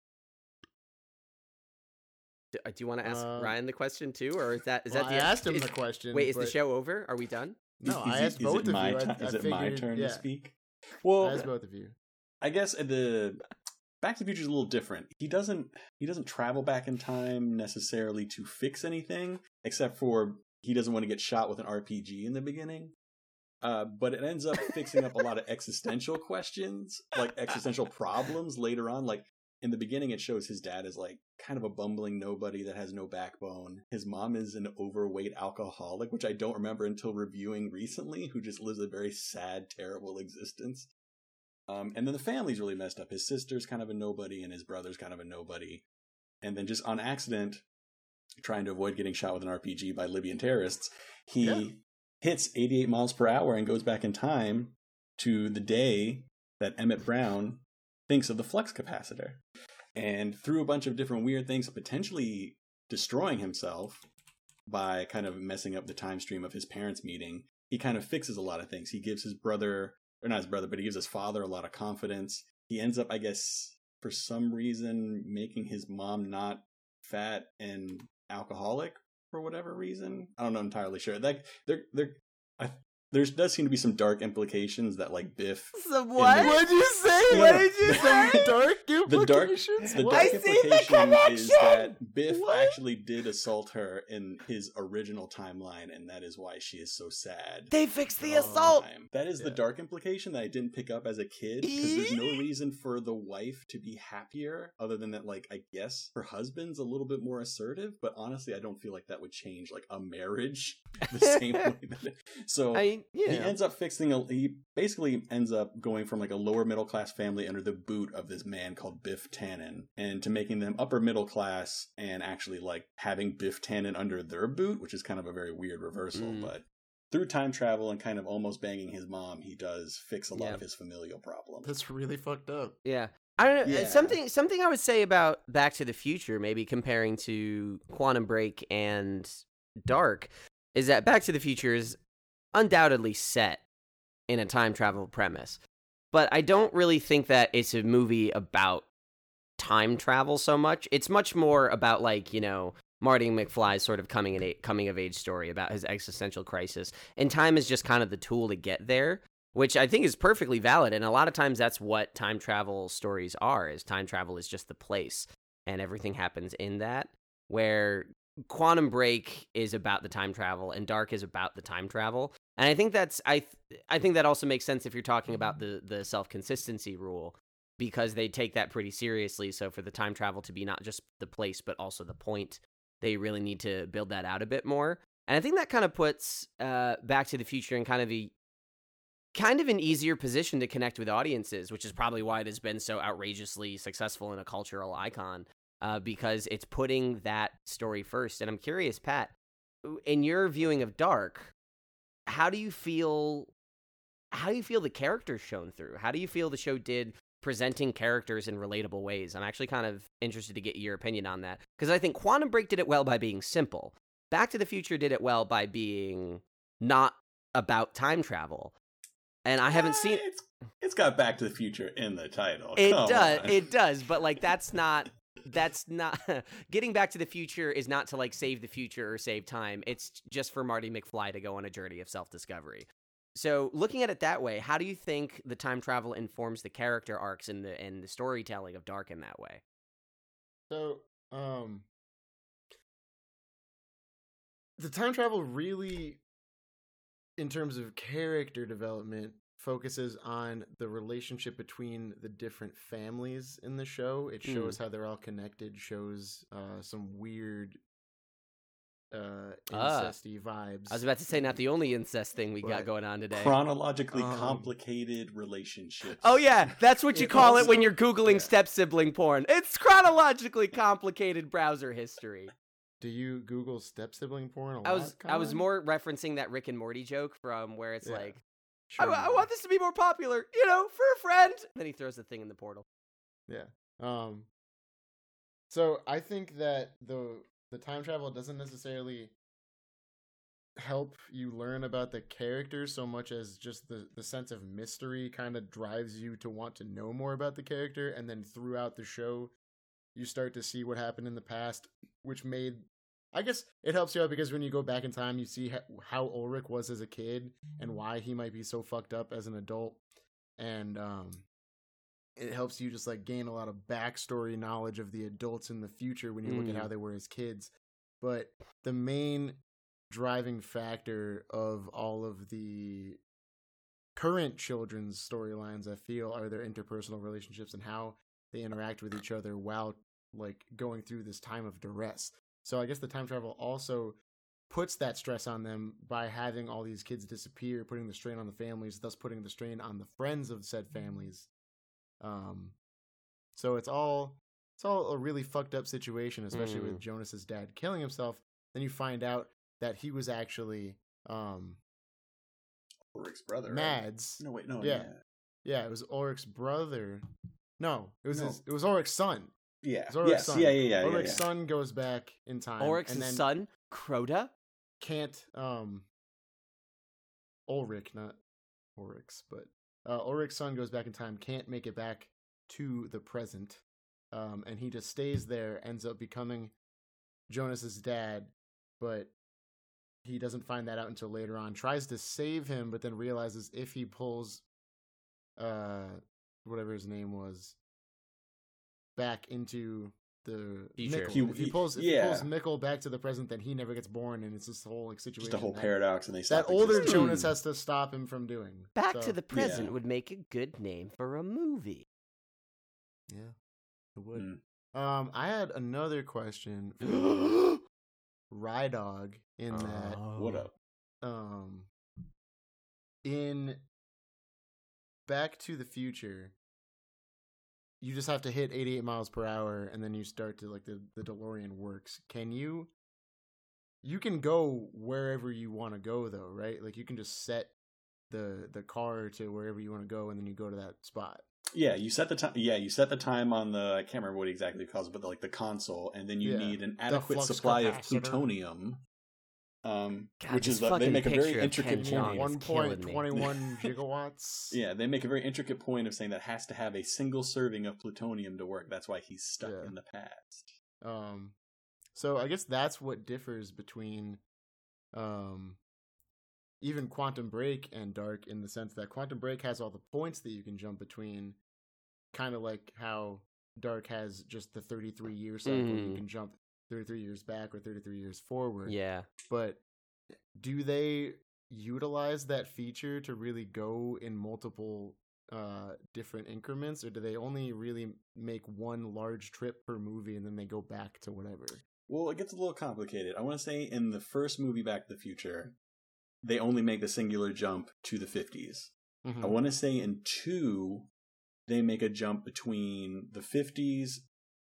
Do you want to ask Ryan the question too, or is that I asked him the question. Wait, is the show over? Are we done? No, I asked both of you. Is it my turn to speak? Well, I asked both of you. I guess the Back to the Future is a little different. He doesn't travel back in time necessarily to fix anything, except for he doesn't want to get shot with an RPG in the beginning. But it ends up fixing up a lot of existential questions, like existential problems later on. Like in the beginning, it shows his dad is like kind of a bumbling nobody that has no backbone. His mom is an overweight alcoholic, which I don't remember until reviewing recently, who just lives a very sad, terrible existence. And then the family's really messed up. His sister's kind of a nobody, and his brother's kind of a nobody. And then just on accident, trying to avoid getting shot with an RPG by Libyan terrorists, he hits 88 miles per hour and goes back in time to the day that Emmett Brown thinks of the flux capacitor. And through a bunch of different weird things, potentially destroying himself by kind of messing up the time stream of his parents' meeting, he kind of fixes a lot of things. He gives his brother... or not his brother, but he gives his father a lot of confidence. He ends up, I guess, for some reason, making his mom not fat and alcoholic for whatever reason. I don't know entirely sure. Like there does seem to be some dark implications that like Biff. Some what? What'd you say? Yeah, what did you say? Dark implications? The dark implication is that Biff actually did assault her in his original timeline, and that is why she is so sad. They fixed the assault! That is the dark implication that I didn't pick up as a kid, because there's no reason for the wife to be happier, other than that, like, I guess her husband's a little bit more assertive, but honestly, I don't feel like that would change, like, a marriage the same way that So, he ends up he basically ends up going from, like, a lower middle class family under the boot of this man called Biff Tannen, and to making them upper middle class and actually like having Biff Tannen under their boot, which is kind of a very weird reversal. But through time travel and kind of almost banging his mom, he does fix a lot of his familial problems. That's really fucked up. Yeah. I don't know. Yeah. Something I would say about Back to the Future, maybe comparing to Quantum Break and Dark, is that Back to the Future is undoubtedly set in a time travel premise. But I don't really think that it's a movie about time travel so much. It's much more about, like, you know, Marty McFly's sort of coming of age story about his existential crisis. And time is just kind of the tool to get there, which I think is perfectly valid. And a lot of times that's what time travel stories are, is time travel is just the place. And everything happens in that, where Quantum Break is about the time travel, and Dark is about the time travel. And I think that's I think that also makes sense if you're talking about the self-consistency rule, because they take that pretty seriously. So for the time travel to be not just the place but also the point, they really need to build that out a bit more. And I think that kind of puts Back to the Future in kind of an easier position to connect with audiences, which is probably why it has been so outrageously successful and a cultural icon, because it's putting that story first. And I'm curious, Pat, in your viewing of Dark, how do you feel the characters shown through? How do you feel the show did presenting characters in relatable ways? I'm actually kind of interested to get your opinion on that, because I think Quantum Break did it well by being simple. Back to the Future did it well by being not about time travel. And I haven't seen... It's got Back to the Future in the title. It does, but like that's not getting Back to the Future is not to like save the future or save time. It's just for Marty McFly to go on a journey of self-discovery. So looking at it that way, how do you think the time travel informs the character arcs and the storytelling of Dark in that way? So, the time travel really, in terms of character development, focuses on the relationship between the different families in the show. It shows how they're all connected, shows some weird incesty vibes. I was about to say, not the only incest thing we got going on today. Chronologically complicated relationships. Oh yeah, that's what you call it when you're Googling step-sibling porn. It's chronologically complicated browser history. Do you Google step-sibling porn a lot, I was more referencing that Rick and Morty joke from where it's like, sure. I want this to be more popular, for a friend. Then he throws the thing in the portal. Yeah. So I think that the time travel doesn't necessarily help you learn about the characters so much as just the sense of mystery kind of drives you to want to know more about the character. And then throughout the show, you start to see what happened in the past, which I guess it helps you out because when you go back in time, you see how Ulrich was as a kid and why he might be so fucked up as an adult. And it helps you just like gain a lot of backstory knowledge of the adults in the future when you look at how they were as kids. But the main driving factor of all of the current children's storylines, I feel, are their interpersonal relationships and how they interact with each other while like going through this time of duress. So I guess the time travel also puts that stress on them by having all these kids disappear, putting the strain on the families, thus putting the strain on the friends of said families. So it's all a really fucked up situation, especially with Jonas's dad killing himself. Then you find out that he was actually Ulrich's brother. Mads. Right? No, yeah, it was Ulrich's brother. No, it was Ulrich's son. Yeah. Son. Yeah. Ulrich's son goes back in time. Ulrich's son, Crota? Can't Ulrich, not Ulrich's, but Ulrich's son goes back in time, can't make it back to the present. And he just stays there, ends up becoming Jonas's dad, but he doesn't find that out until later on. Tries to save him, but then realizes if he pulls whatever his name was back into the future. Mikkel. If he pulls Mikkel back to the present, then he never gets born, and it's this whole like situation. Just a whole paradox, and they stop that older existing. Jonas has to stop him from doing. Back to the Present would make a good name for a movie. Yeah, it would. I had another question for Rydog in that. What up? In Back to the Future, you just have to hit 88 miles per hour, and then you start to like the DeLorean works. You can go wherever you want to go, though, right? Like you can just set the car to wherever you want to go, and then you go to that spot. Yeah, you set the time. Yeah, you set the time on the. I can't remember what he exactly calls it, but the console, and then you need an adequate supply of plutonium. Which is they make a very intricate point. 1.21 gigawatts. Yeah, they make a very intricate point of saying that has to have a single serving of plutonium to work. That's why he's stuck in the past. So I guess that's what differs between, even Quantum Break and Dark, in the sense that Quantum Break has all the points that you can jump between, kind of like how Dark has just the 33-year cycle you can jump 33 years back or 33 years forward. Yeah. But do they utilize that feature to really go in multiple different increments, or do they only really make one large trip per movie and then they go back to whatever? Well, it gets a little complicated. I want to say in the first movie, Back to the Future, they only make the singular jump to the 50s. Mm-hmm. I want to say in 2, they make a jump between the 50s,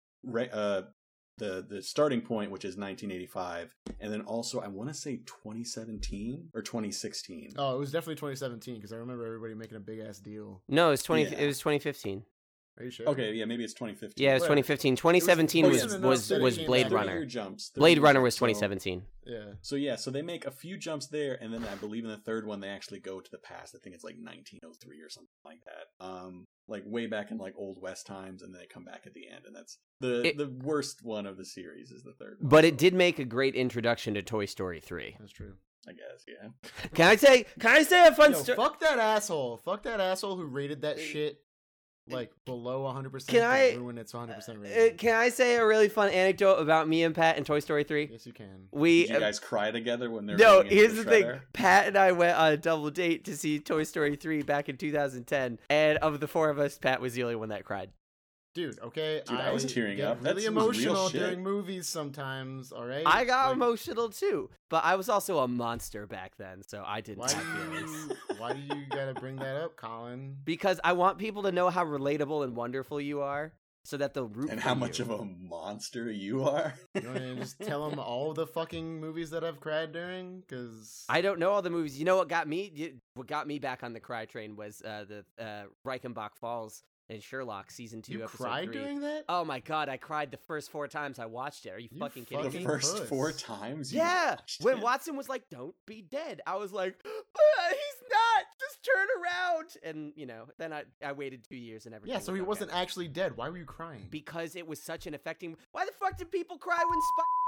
the starting point, which is 1985, and then also I want to say 2017 or 2016. Oh, it was definitely 2017 because I remember everybody making a big ass deal. No, it was 2015. Are you sure? Okay, yeah, maybe it's 2015. Yeah, it was 2015. 2017 was Blade Runner. Blade Runner was 2017. So they make a few jumps there, and then I believe in the third one they actually go to the past. I think it's like 1903 or something like that. Like way back in like Old West times, and then they come back at the end, and that's the worst one of the series is the third one. But it did make a great introduction to Toy Story 3. That's true. I guess, yeah. Can I say a fun story? Fuck that asshole. Fuck that asshole who rated that shit like below 100%. Can I ruin its 100% rating? Can I say a really fun anecdote about me and Pat and Toy Story 3? Yes, you can. Did you guys cry together when they're No, here's the thing. Pat and I went on a double date to see Toy Story 3 back in 2010, and of the 4 of us, Pat was the only one that cried. Dude, okay. I was tearing up. Really emotional during movies sometimes, all right? I got emotional too, but I was also a monster back then, so I didn't have feelings. Why do you gotta bring that up, Colin? Because I want people to know how relatable and wonderful you are, so that they'll root and for how you. much of a monster you are. You want to just tell them all the fucking movies that I've cried during? Because I don't know all the movies. You know what got me? What got me back on the cry train was the Reichenbach Falls in Sherlock season 2, you episode cried 3. during that? Oh my god, I cried the first 4 times I watched it. Are you fucking kidding me? The first 4 times? Yeah, when Watson was like, "Don't be dead," I was like, "He's not. Just turn around." And then I waited 2 years and everything. Yeah, so he wasn't actually dead. Why were you crying? Because it was such an affecting. Why the fuck did people cry when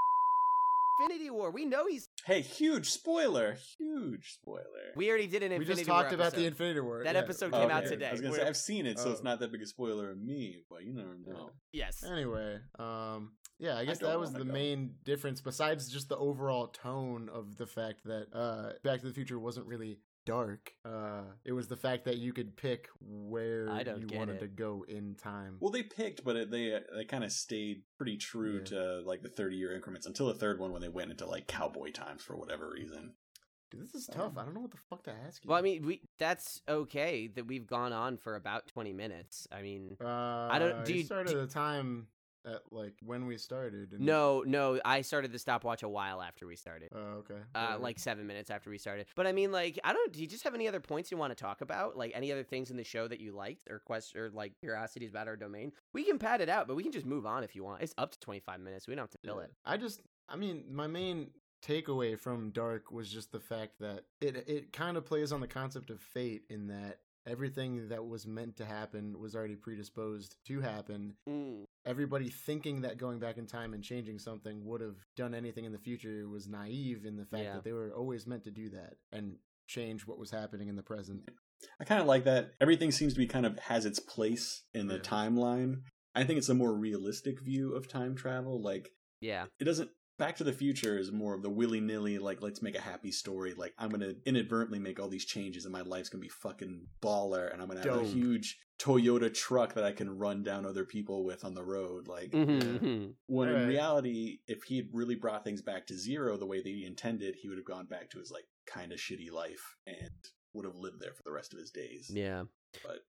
Infinity War? We know he's. Hey, huge spoiler! Huge spoiler. We already did an Infinity War. We just talked about the Infinity War. That episode came out today. I was gonna say I've seen it, so it's not that big a spoiler of me, but you never know. Yes. Anyway, yeah, I guess that was the main difference. Besides just the overall tone of the fact that Back to the Future wasn't really dark. It was the fact that you could pick where you wanted to go in time. Well, they picked, but they kind of stayed pretty true to like the 30-year increments until the third one when they went into like cowboy times for whatever reason. Dude, this is tough. I don't know what the fuck to ask you. Well, I mean, that's okay that we've gone on for about 20 minutes. I mean, I don't. You started the time at like when we started. No, I started the stopwatch a while after we started. Oh, okay. Like 7 minutes after we started. But I mean, like, do you just have any other points you want to talk about? Like any other things in the show that you liked or or like curiosities about our domain? We can pad it out, but we can just move on if you want. It's up to 25 minutes. We don't have to fill it. I mean, my main takeaway from Dark was just the fact that it kind of plays on the concept of fate in that everything that was meant to happen was already predisposed to happen. Everybody thinking that going back in time and changing something would have done anything in the future was naive in the fact that they were always meant to do that and change what was happening in the present. I kind of like that. Everything seems to be kind of has its place in the timeline. I think it's a more realistic view of time travel. Like, it doesn't. Back to the Future is more of the willy-nilly, like, let's make a happy story. Like, I'm going to inadvertently make all these changes and my life's going to be fucking baller and I'm going to have a huge Toyota truck that I can run down other people with on the road. Like, when in reality, if he had really brought things back to zero the way that he intended, he would have gone back to his, like, kind of shitty life and would have lived there for the rest of his days. Yeah. But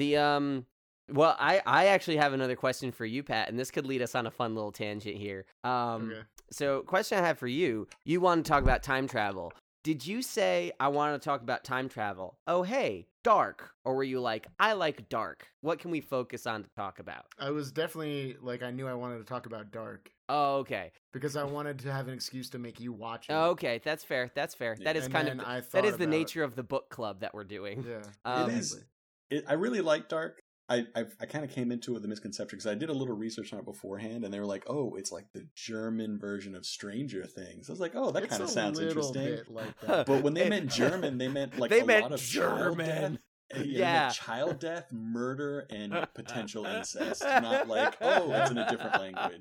well, I actually have another question for you, Pat, and this could lead us on a fun little tangent here. Okay. So, question I have for you, you want to talk about time travel. Did you say, I want to talk about time travel? Oh, hey, dark. Or were you like, I like dark. What can we focus on to talk about? I was definitely like, I knew I wanted to talk about dark. Oh, okay. Because I wanted to have an excuse to make you watch it. Oh, okay, that's fair. That's fair. Yeah. That is that is the nature of the book club that we're doing. Yeah. It is. I really like dark. I kind of came into it with a misconception because I did a little research on it beforehand, and they were like, "Oh, it's like the German version of Stranger Things." I was like, "Oh, that kind of sounds interesting." Bit like that. But when they meant German, they meant like a lot of German. Child death, murder, and potential incest. Not like, oh, it's in a different language.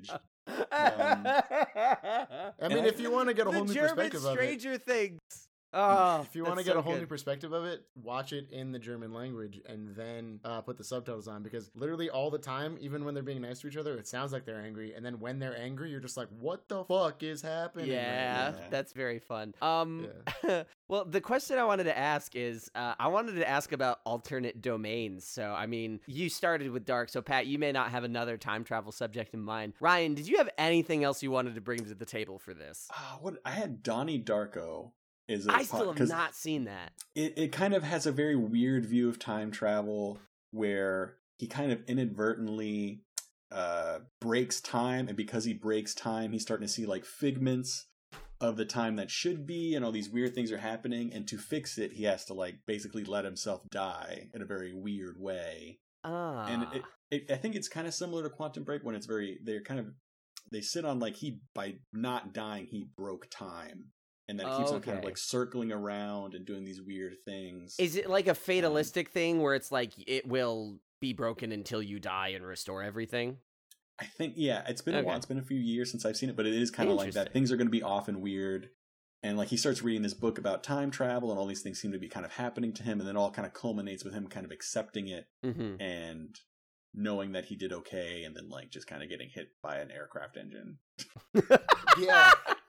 I mean, if you want to get a whole new perspective of it, Stranger Things. Oh, if you want to get a whole new perspective of it, watch it in the German language and then put the subtitles on, because literally all the time, even when they're being nice to each other, it sounds like they're angry, and then when they're angry, you're just like, what the fuck is happening? Yeah, that's very fun. Well, the question I wanted to ask is, I wanted to ask about alternate domains. So, I mean, you started with Dark, so Pat, you may not have another time travel subject in mind. Ryan, did you have anything else you wanted to bring to the table for this? What I had Donnie Darko. I still have not seen that. It kind of has a very weird view of time travel where he kind of inadvertently breaks time, and because he breaks time, he's starting to see like figments of the time that should be, and all these weird things are happening, and to fix it, he has to like basically let himself die in a very weird way. And I think it's kind of similar to Quantum Break when they sit on like by not dying, he broke time. And that keeps on kind of like circling around and doing these weird things. Is it like a fatalistic thing where it's like it will be broken until you die and restore everything? I think, yeah, it's been a while. It's been a few years since I've seen it, but it is kind of like that. Things are going to be off and weird. And like he starts reading this book about time travel, and all these things seem to be kind of happening to him, and then all kind of culminates with him kind of accepting it and knowing that he did okay, and then like just kind of getting hit by an aircraft engine. Yeah.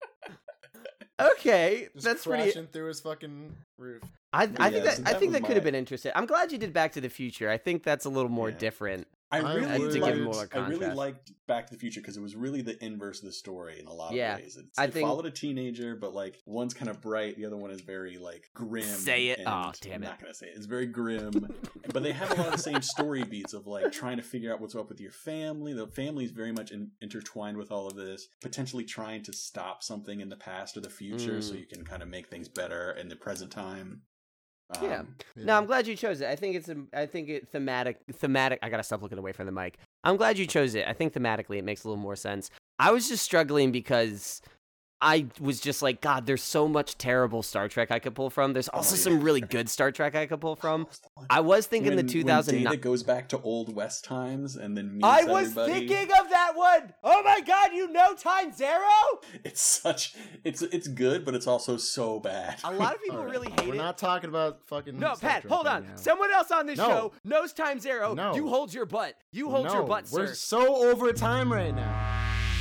Okay, just that's crashing pretty. through his fucking roof. I think that could have been interesting. I'm glad you did Back to the Future. I think that's a little more different. I really liked Back to the Future because it was really the inverse of the story in a lot of ways. It followed a teenager, but like one's kind of bright, the other one is very like grim. Say it. Oh, damn it. I'm not gonna say it. It's very grim, but they have a lot of the same story beats of like trying to figure out what's up with your family. The family is very much intertwined with all of this, potentially trying to stop something in the past or the future so you can kind of make things better in the present time. No, I'm glad you chose it. I think it's thematic. I gotta stop looking away from the mic. I'm glad you chose it. I think thematically it makes a little more sense. I was just struggling because I was just like, God, there's so much terrible Star Trek I could pull from. There's also some really good Star Trek I could pull from. I was thinking the 2009. When Data goes back to Old West times and then meets I was thinking of that one. Oh my God, you know Time Zero? It's good, but it's also so bad. A lot of people really hate it. We're not talking about fucking. No, Star Pat, Trek hold right on. now. Someone else on this show knows Time Zero. No. You hold your butt. You hold your butt, sir. We're so over time right now.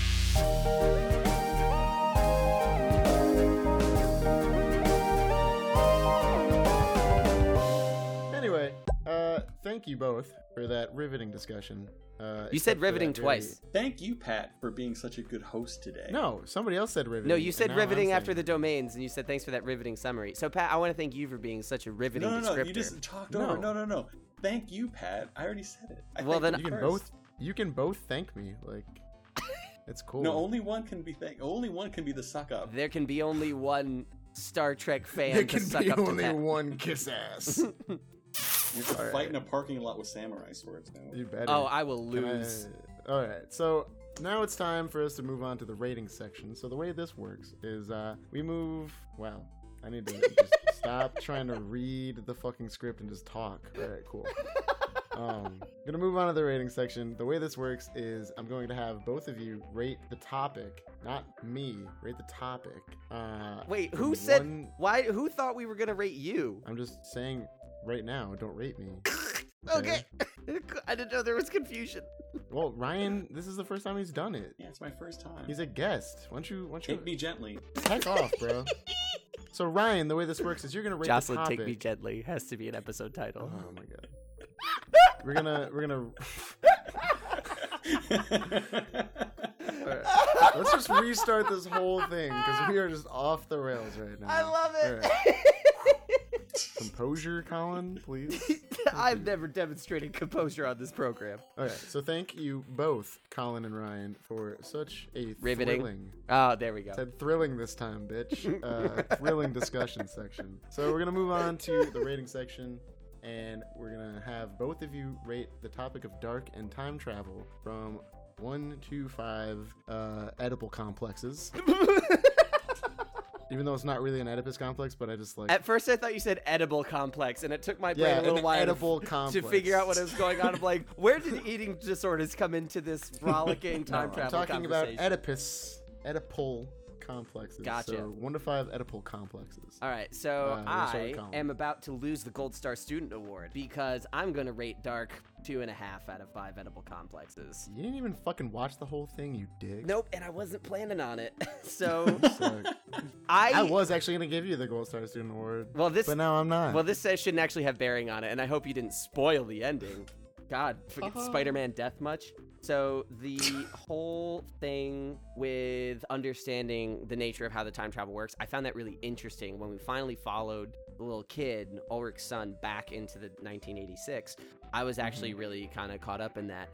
Anyway, thank you both for that riveting discussion. You said riveting twice. Thank you, Pat, for being such a good host today. No, somebody else said riveting. No, you said riveting after the domains, and you said thanks for that riveting summary. So, Pat, I want to thank you for being such a riveting descriptor. No, you just talked over. No. Thank you, Pat. I already said it. You can both thank me. Like, it's cool. No, only one can be Only one can be the suck up. There can be only one Star Trek fan to suck up to Pat. There can be only one kiss ass. You're fighting in a parking lot with samurai swords now. You better. Oh, I will lose. All right, so now it's time for us to move on to the rating section. So the way this works is we move. Wow, I need to just stop trying to read the fucking script and just talk. All right, cool. Gonna move on to the rating section. The way this works is I'm going to have both of you rate the topic, not me. Rate the topic. Wait, who said? Why? Who thought we were gonna rate you? I'm just saying. Right now, don't rate me. Okay. I didn't know there was confusion. Well, Ryan, this is the first time he's done it. Yeah, it's my first time. He's a guest. Why don't you Take me gently. Heck off, bro. So Ryan, the way this works is you're gonna rate Jocelyn, the topic. Take Me Gently has to be an episode title. Oh my god. We're gonna Alright. Let's just restart this whole thing because we are just off the rails right now. I love it. Right. Composure, Colin, please. I've never demonstrated composure on this program. All right, so thank you both, Colin and Ryan, for such a riveting. Thrilling. Oh, there we go. Said thrilling this time, bitch. Thrilling discussion section. So we're gonna move on to the rating section, and we're gonna have both of you rate the topic of dark and time travel from 1 to 5 edible complexes. Even though it's not really an Oedipus complex, but I just like... At first I thought you said edible complex, and it took my brain a little while to figure out what was going on. I'm like, where did eating disorders come into this frolicking time travel I'm talking conversation? about Oedipal complexes. Gotcha. So 1 to 5 Oedipal complexes. All right, so I Colin. am about to lose the Gold Star Student Award because I'm going to rate Dark 2.5 out of 5 edible complexes. You didn't even fucking watch the whole thing, you dick. Nope, and I wasn't planning on it. So I was actually going to give you the Gold Star Student Award, but now I'm not. Well, this shouldn't actually have bearing on it, and I hope you didn't spoil the ending. God, forget Spider-Man death much? So the whole thing with understanding the nature of how the time travel works, I found that really interesting when we finally followed the little kid, Ulrich's son, back into the 1986. I was actually really kind of caught up in that.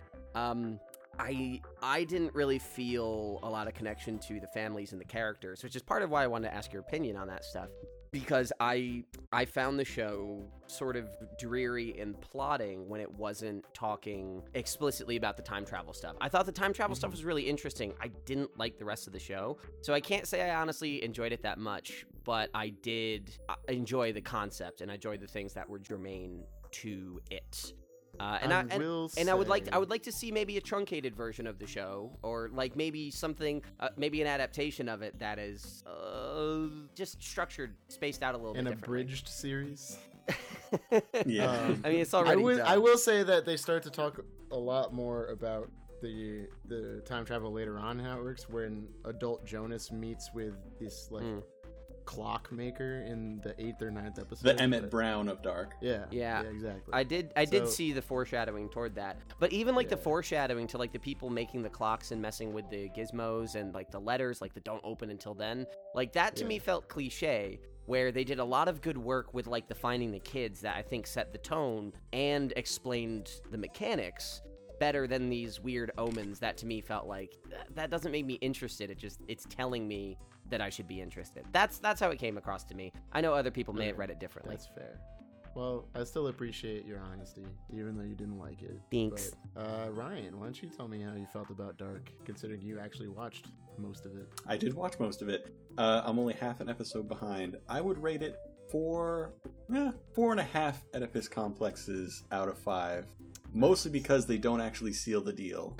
I didn't really feel a lot of connection to the families and the characters, which is part of why I wanted to ask your opinion on that stuff. Because I found the show sort of dreary and plotting when it wasn't talking explicitly about the time travel stuff. I thought the time travel stuff was really interesting. I didn't like the rest of the show. So I can't say I honestly enjoyed it that much, but I did enjoy the concept and I enjoyed the things that were germane to it. I would like to see maybe a truncated version of the show, or like maybe something, maybe an adaptation of it that is just structured, spaced out a little bit differently. An abridged series. Yeah, I mean it's already done. I will say that they start to talk a lot more about the time travel later on, how it works, when adult Jonas meets with this like clockmaker in the 8th or 9th episode. The Emmett Brown of Dark. Yeah, exactly. I did see the foreshadowing toward that, but even like the foreshadowing to like the people making the clocks and messing with the gizmos and like the letters, like the don't open until then, like that to me felt cliche, where they did a lot of good work with like the finding the kids that I think set the tone and explained the mechanics better than these weird omens that to me felt like that doesn't make me interested. It's telling me that I should be interested. That's how it came across to me. I know other people may have read it differently. That's fair. Well, I still appreciate your honesty, even though you didn't like it. Thanks. But, Ryan, why don't you tell me how you felt about Dark, considering you actually watched most of it? I did watch most of it. I'm only half an episode behind. I would rate it 4.5 Oedipus complexes out of 5. Mostly because they don't actually seal the deal.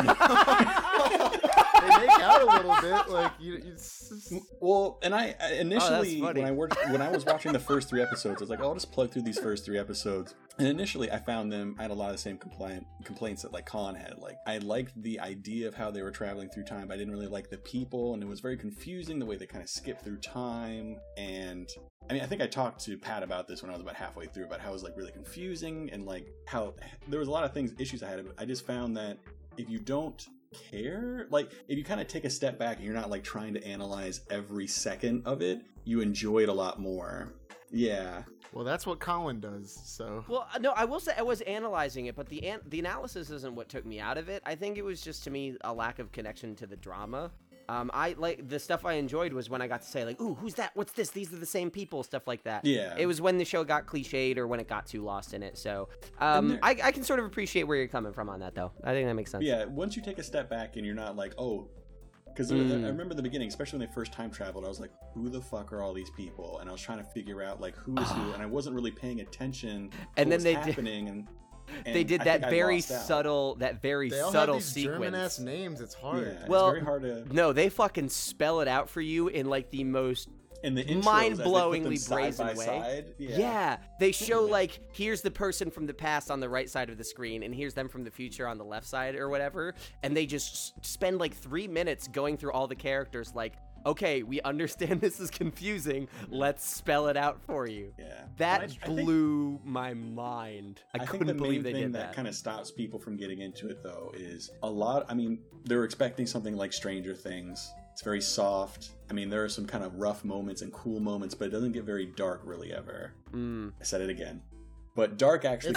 They make out a little bit, like Well, and I initially when I was watching the first 3 episodes, I was like, I'll just plug through these first 3 episodes. And initially, I found them. I had a lot of the same complaints that like Colin had. Like, I liked the idea of how they were traveling through time, but I didn't really like the people, and it was very confusing the way they kind of skipped through time. And I mean, I think I talked to Pat about this when I was about halfway through, about how it was like really confusing and like how there was a lot of issues I had. I just found that if you don't care, like if you kind of take a step back and you're not like trying to analyze every second of it, you enjoy it a lot more. Yeah. Well, that's what Colin does, so... Well, no, I will say I was analyzing it, but the analysis isn't what took me out of it. I think it was just, to me, a lack of connection to the drama. I like the stuff I enjoyed was when I got to say like, ooh, who's that? What's this? These are the same people, stuff like that. Yeah. It was when the show got cliched or when it got too lost in it. So I can sort of appreciate where you're coming from on that, though. I think that makes sense. Yeah, once you take a step back and you're not like, oh... Because I remember the beginning, especially when they first time traveled, I was like, who the fuck are all these people? And I was trying to figure out, like, who is who, and I wasn't really paying attention to what was happening. And they did that very subtle sequence. German-ass names, it's hard. Yeah, well, it's very hard to... No, they fucking spell it out for you in, like, the most... In the intros, mind-blowingly brazen way. Side. Yeah, they show like here's the person from the past on the right side of the screen, and here's them from the future on the left side or whatever, and they just spend like 3 minutes going through all the characters. Like, okay, we understand this is confusing. Let's spell it out for you. Yeah, that blew my mind. I couldn't believe they did that. The main thing that kind of stops people from getting into it, though, is a lot. I mean, they're expecting something like Stranger Things. It's very soft. I mean, there are some kind of rough moments and cool moments, but it doesn't get very dark really ever. I said it again. But dark actually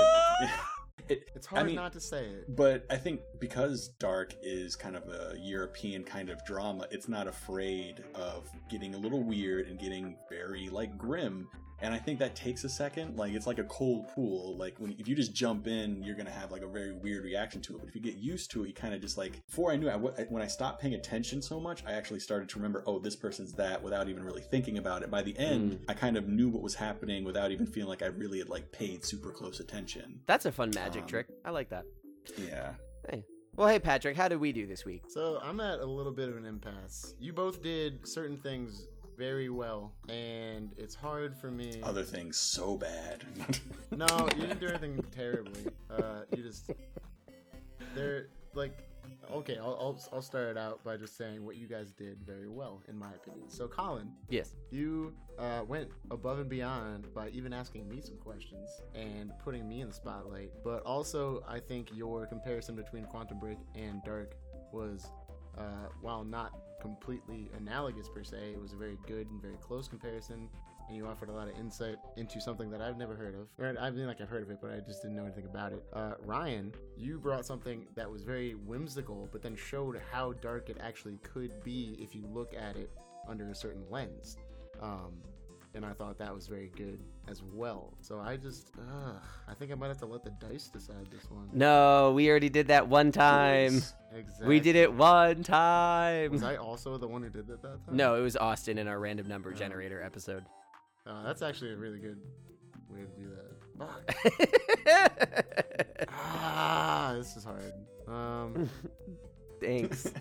it's hard not to say it. But I think because Dark is kind of a European kind of drama, it's not afraid of getting a little weird and getting very like grim. And I think that takes a second. Like, it's like a cold pool. Like, if you just jump in, you're going to have like a very weird reaction to it. But if you get used to it, you kind of just like, before I knew it, when I stopped paying attention so much, I actually started to remember, oh, this person's that, without even really thinking about it. By the end, I kind of knew what was happening without even feeling like I really had like paid super close attention. That's a fun magic trick. I like that. Yeah. Hey. Well, hey, Patrick, how did we do this week? So I'm at a little bit of an impasse. You both did certain things very well, and it's hard for me. Other things so bad. No, you didn't do anything terribly. You just they're like, okay. I'll start it out by just saying what you guys did very well, in my opinion. So, Colin, Yes. you went above and beyond by even asking me some questions and putting me in the spotlight. But also, I think your comparison between Quantum Break and Dark was, while not completely analogous per se, it was a very good and very close comparison, and you offered a lot of insight into something that I've never heard of. Or, I mean, like, I've heard of it, but I just didn't know anything about it. Ryan, you brought something that was very whimsical, but then showed how dark it actually could be if you look at it under a certain lens. And I thought that was very good as well. So I think I might have to let the dice decide this one. No, we already did that one time. Exactly. We did it one time. Was I also the one who did it that time? No, it was Austin in our random number generator episode. That's actually a really good way to do that. This is hard. Thanks.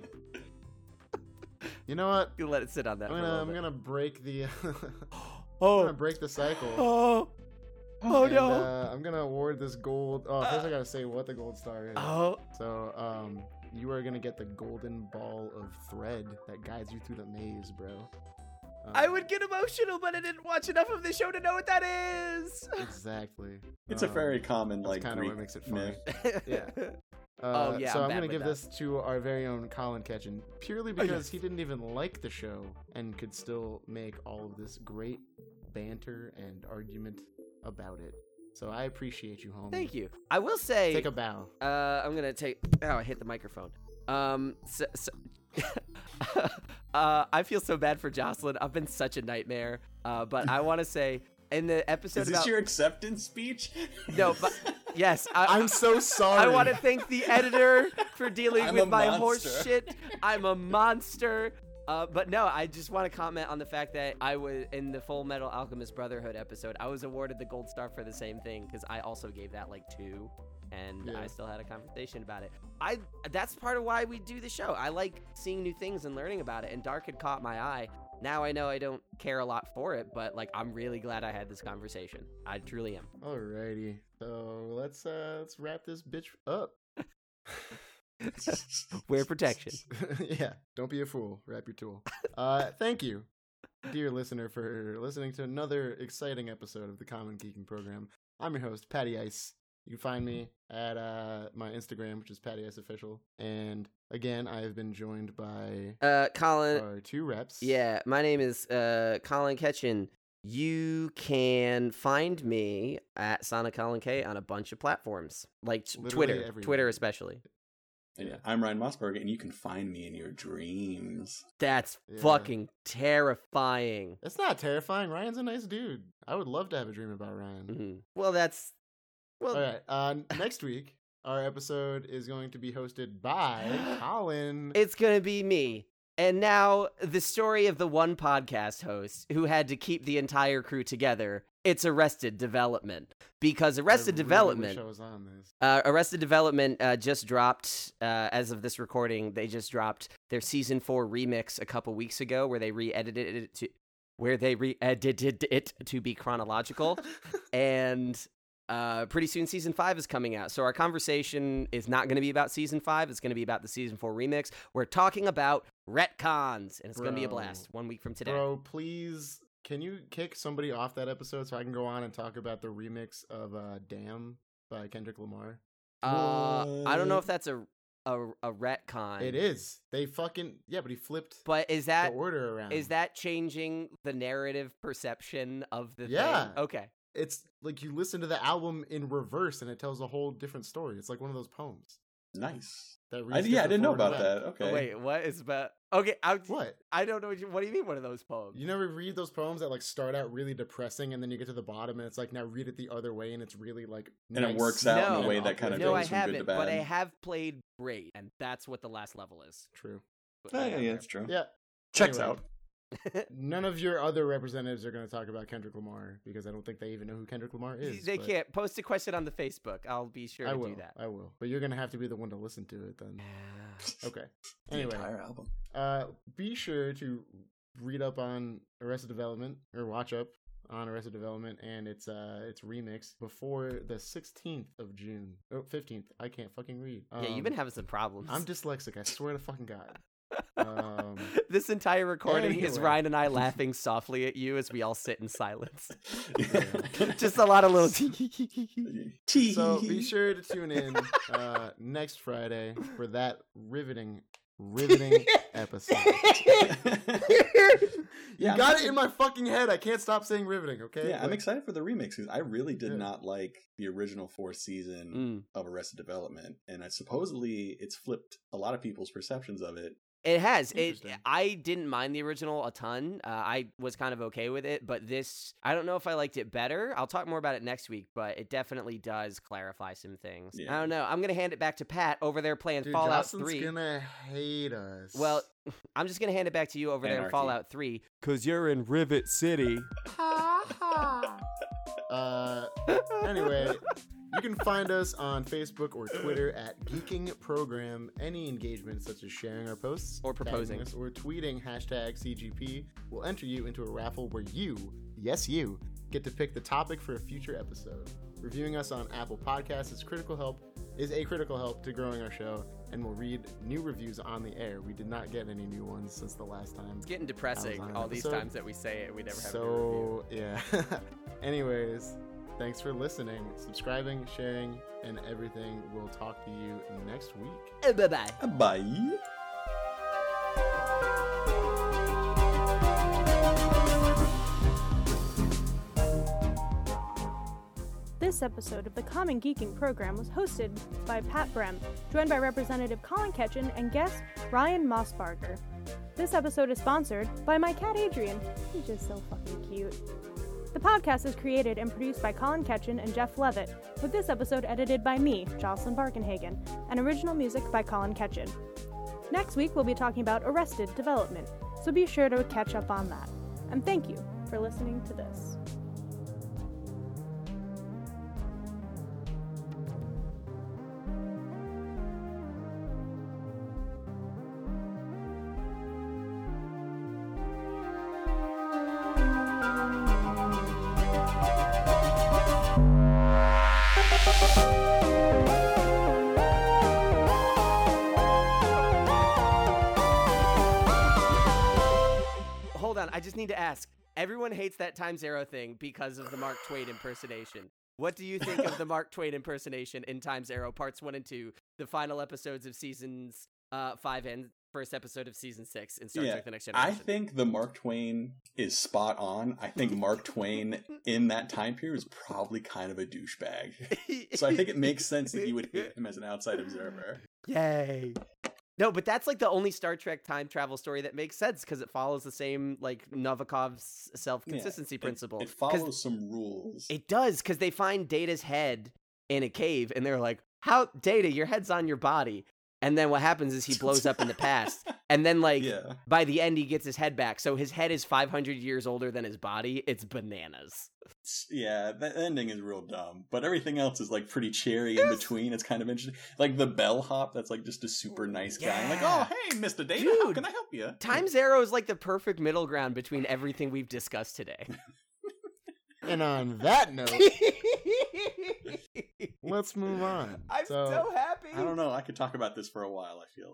You know what? You let it sit on that. I'm gonna break the. I'm Oh. gonna break the cycle. Oh. Oh no. I'm gonna award this gold. First I gotta say what the gold star is. Oh. So, you are gonna get the golden ball of thread that guides you through the maze, bro. I would get emotional, but I didn't watch enough of the show to know what that is. Exactly. It's a very common, like, kind of Greek what makes it fun. myth. Yeah. Yeah, So I'm I'm bad gonna with give that. this to our very own Colin Ketchen, purely because yes. he didn't even like the show and could still make all of this great banter and argument about it. So I appreciate you, homie. Thank you. I will say. Take a bow. I'm gonna take. Oh, I hit the microphone. I feel so bad for Jocelyn. I've been such a nightmare. But I want to say in the episode Is this your acceptance speech? No, but yes, I'm so sorry. I want to thank the editor for dealing I'm with a my monster. horse shit. I'm a monster. But no, I just want to comment on the fact that I was in the Full Metal Alchemist Brotherhood episode. I was awarded the gold star for the same thing because I also gave that like 2, and I still had a conversation about it. That's part of why we do the show. I like seeing new things and learning about it. And Dark had caught my eye. Now I know I don't care a lot for it, but like I'm really glad I had this conversation. I truly am. Alrighty, so let's wrap this bitch up. Wear protection. Yeah, don't be a fool. Wrap your tool. Thank you, dear listener, for listening to another exciting episode of the Common Geeking Program. I'm your host, Patty Ice. You can find me at my Instagram, which is Patty Ice Official. And again, I have been joined by Colin. our 2 reps. Yeah, my name is Colin Ketchen. You can find me at Sonic Colin K on a bunch of platforms, like Literally Twitter, everywhere. Twitter especially. And I'm Ryan Mossberg, and you can find me in your dreams. That's Yeah. fucking terrifying. It's not terrifying. Ryan's a nice dude. I would love to have a dream about Ryan. Mhm. Well, All right. Next week, our episode is going to be hosted by Colin. it's gonna be me. And now the story of the one podcast host who had to keep the entire crew together. It's Arrested Development, because Arrested Development. Wish I was on this. Arrested Development just dropped, as of this recording, they just dropped their season 4 remix a couple weeks ago, where they re-edited it to be chronological, and pretty soon season 5 is coming out. So our conversation is not going to be about season 5; it's going to be about the season 4 remix. We're talking about retcons, and it's going to be a blast. 1 week from today. Bro, please, can you kick somebody off that episode so I can go on and talk about the remix of "Damn" by Kendrick Lamar? I don't know if that's a retcon. It is. They fucking but he flipped But is the that order around. is that changing the narrative perception of the Yeah. thing? Okay. It's like you listen to the album in reverse and it tells a whole different story. It's like one of those poems. Nice. I didn't know about that. Okay. Oh, wait, what is about? Okay, what? I don't know. What do you mean? One of those poems? You never read those poems that like start out really depressing, and then you get to the bottom, and it's like now read it the other way, and it's really like and nice. it works out in a way that kind of goes from good to bad. But I have played great, and that's what the last level is. True. Yeah, that's true. Yeah, checks out. None of your other representatives are going to talk about Kendrick Lamar because I don't think they even know who Kendrick Lamar is. They can't. Post a question on the Facebook. I'll be sure to do that. I will. But you're going to have to be the one to listen to it then. Okay. Anyway. The entire album. Be sure to read up on Arrested Development or watch up on Arrested Development and its remix before the 16th of June. Oh, 15th. I can't fucking read. Yeah, you've been having some problems. I'm dyslexic. I swear to fucking God. This entire recording is Ryan and I laughing softly at you as we all sit in silence. Just a lot of little So be sure to tune in next Friday for that riveting episode. You got it in my fucking head. I can't stop saying riveting, okay? Yeah, I'm excited for the remix because I really did not like the original 4th season of Arrested Development, and supposedly it's flipped a lot of people's perceptions of it. It has. I didn't mind the original a ton. I was kind of okay with it, but this, I don't know if I liked it better. I'll talk more about it next week, but it definitely does clarify some things. Yeah. I don't know. I'm going to hand it back to Pat over there playing Fallout 3. Justin's going to hate us. Well, I'm just going to hand it back to you over there in Fallout 3 because you're in Rivet City. Anyway, you can find us on Facebook or Twitter at Geeking Program. Any engagement, such as sharing our posts, or proposing us, or tweeting #CGP, will enter you into a raffle where you, yes you, get to pick the topic for a future episode. Reviewing us on Apple Podcasts is a critical help to growing our show, and we'll read new reviews on the air. We did not get any new ones since the last time. It's getting depressing all these times that we say it. We never have a new review. Yeah. Anyways, thanks for listening, subscribing, sharing, and everything. We'll talk to you next week. Bye-bye. Bye. This episode of the Common Geeking Program was hosted by Pat Brem, joined by Representative Colin Ketchen and guest Ryan Mossbarger. This episode is sponsored by my cat Adrian. He's just so fucking cute. The podcast is created and produced by Colin Ketchen and Jeff Levitt, with this episode edited by me, Jocelyn Barkenhagen, and original music by Colin Ketchen. Next week we'll be talking about Arrested Development, so be sure to catch up on that. And thank you for listening to this. I just need to ask. Everyone hates that Times Arrow thing because of the Mark Twain impersonation. What do you think of the Mark Twain impersonation in Times Arrow Parts 1 and 2, the final episodes of seasons 5 and first episode of season 6 in Star Trek The Next Generation? I think the Mark Twain is spot on. I think Mark Twain in that time period was probably kind of a douchebag. So I think it makes sense that you would hate him as an outside observer. Yay. No, but that's like the only Star Trek time travel story that makes sense because it follows the same like Novikov's self-consistency principle. It follows some rules. It does, because they find Data's head in a cave and they're like, "How, Data, your head's on your body." And then what happens is he blows up in the past. And then by the end he gets his head back. So his head is 500 years older than his body. It's bananas. Yeah, that ending is real dumb. But everything else is like pretty cherry in between. It's kind of interesting. Like the bellhop, that's like just a super nice guy. I'm like, "Oh, hey, Mr. Data, dude, how can I help you?" Times Arrow is like the perfect middle ground between everything we've discussed today. And on that note, let's move on. I'm so happy. I don't know. I could talk about this for a while, I feel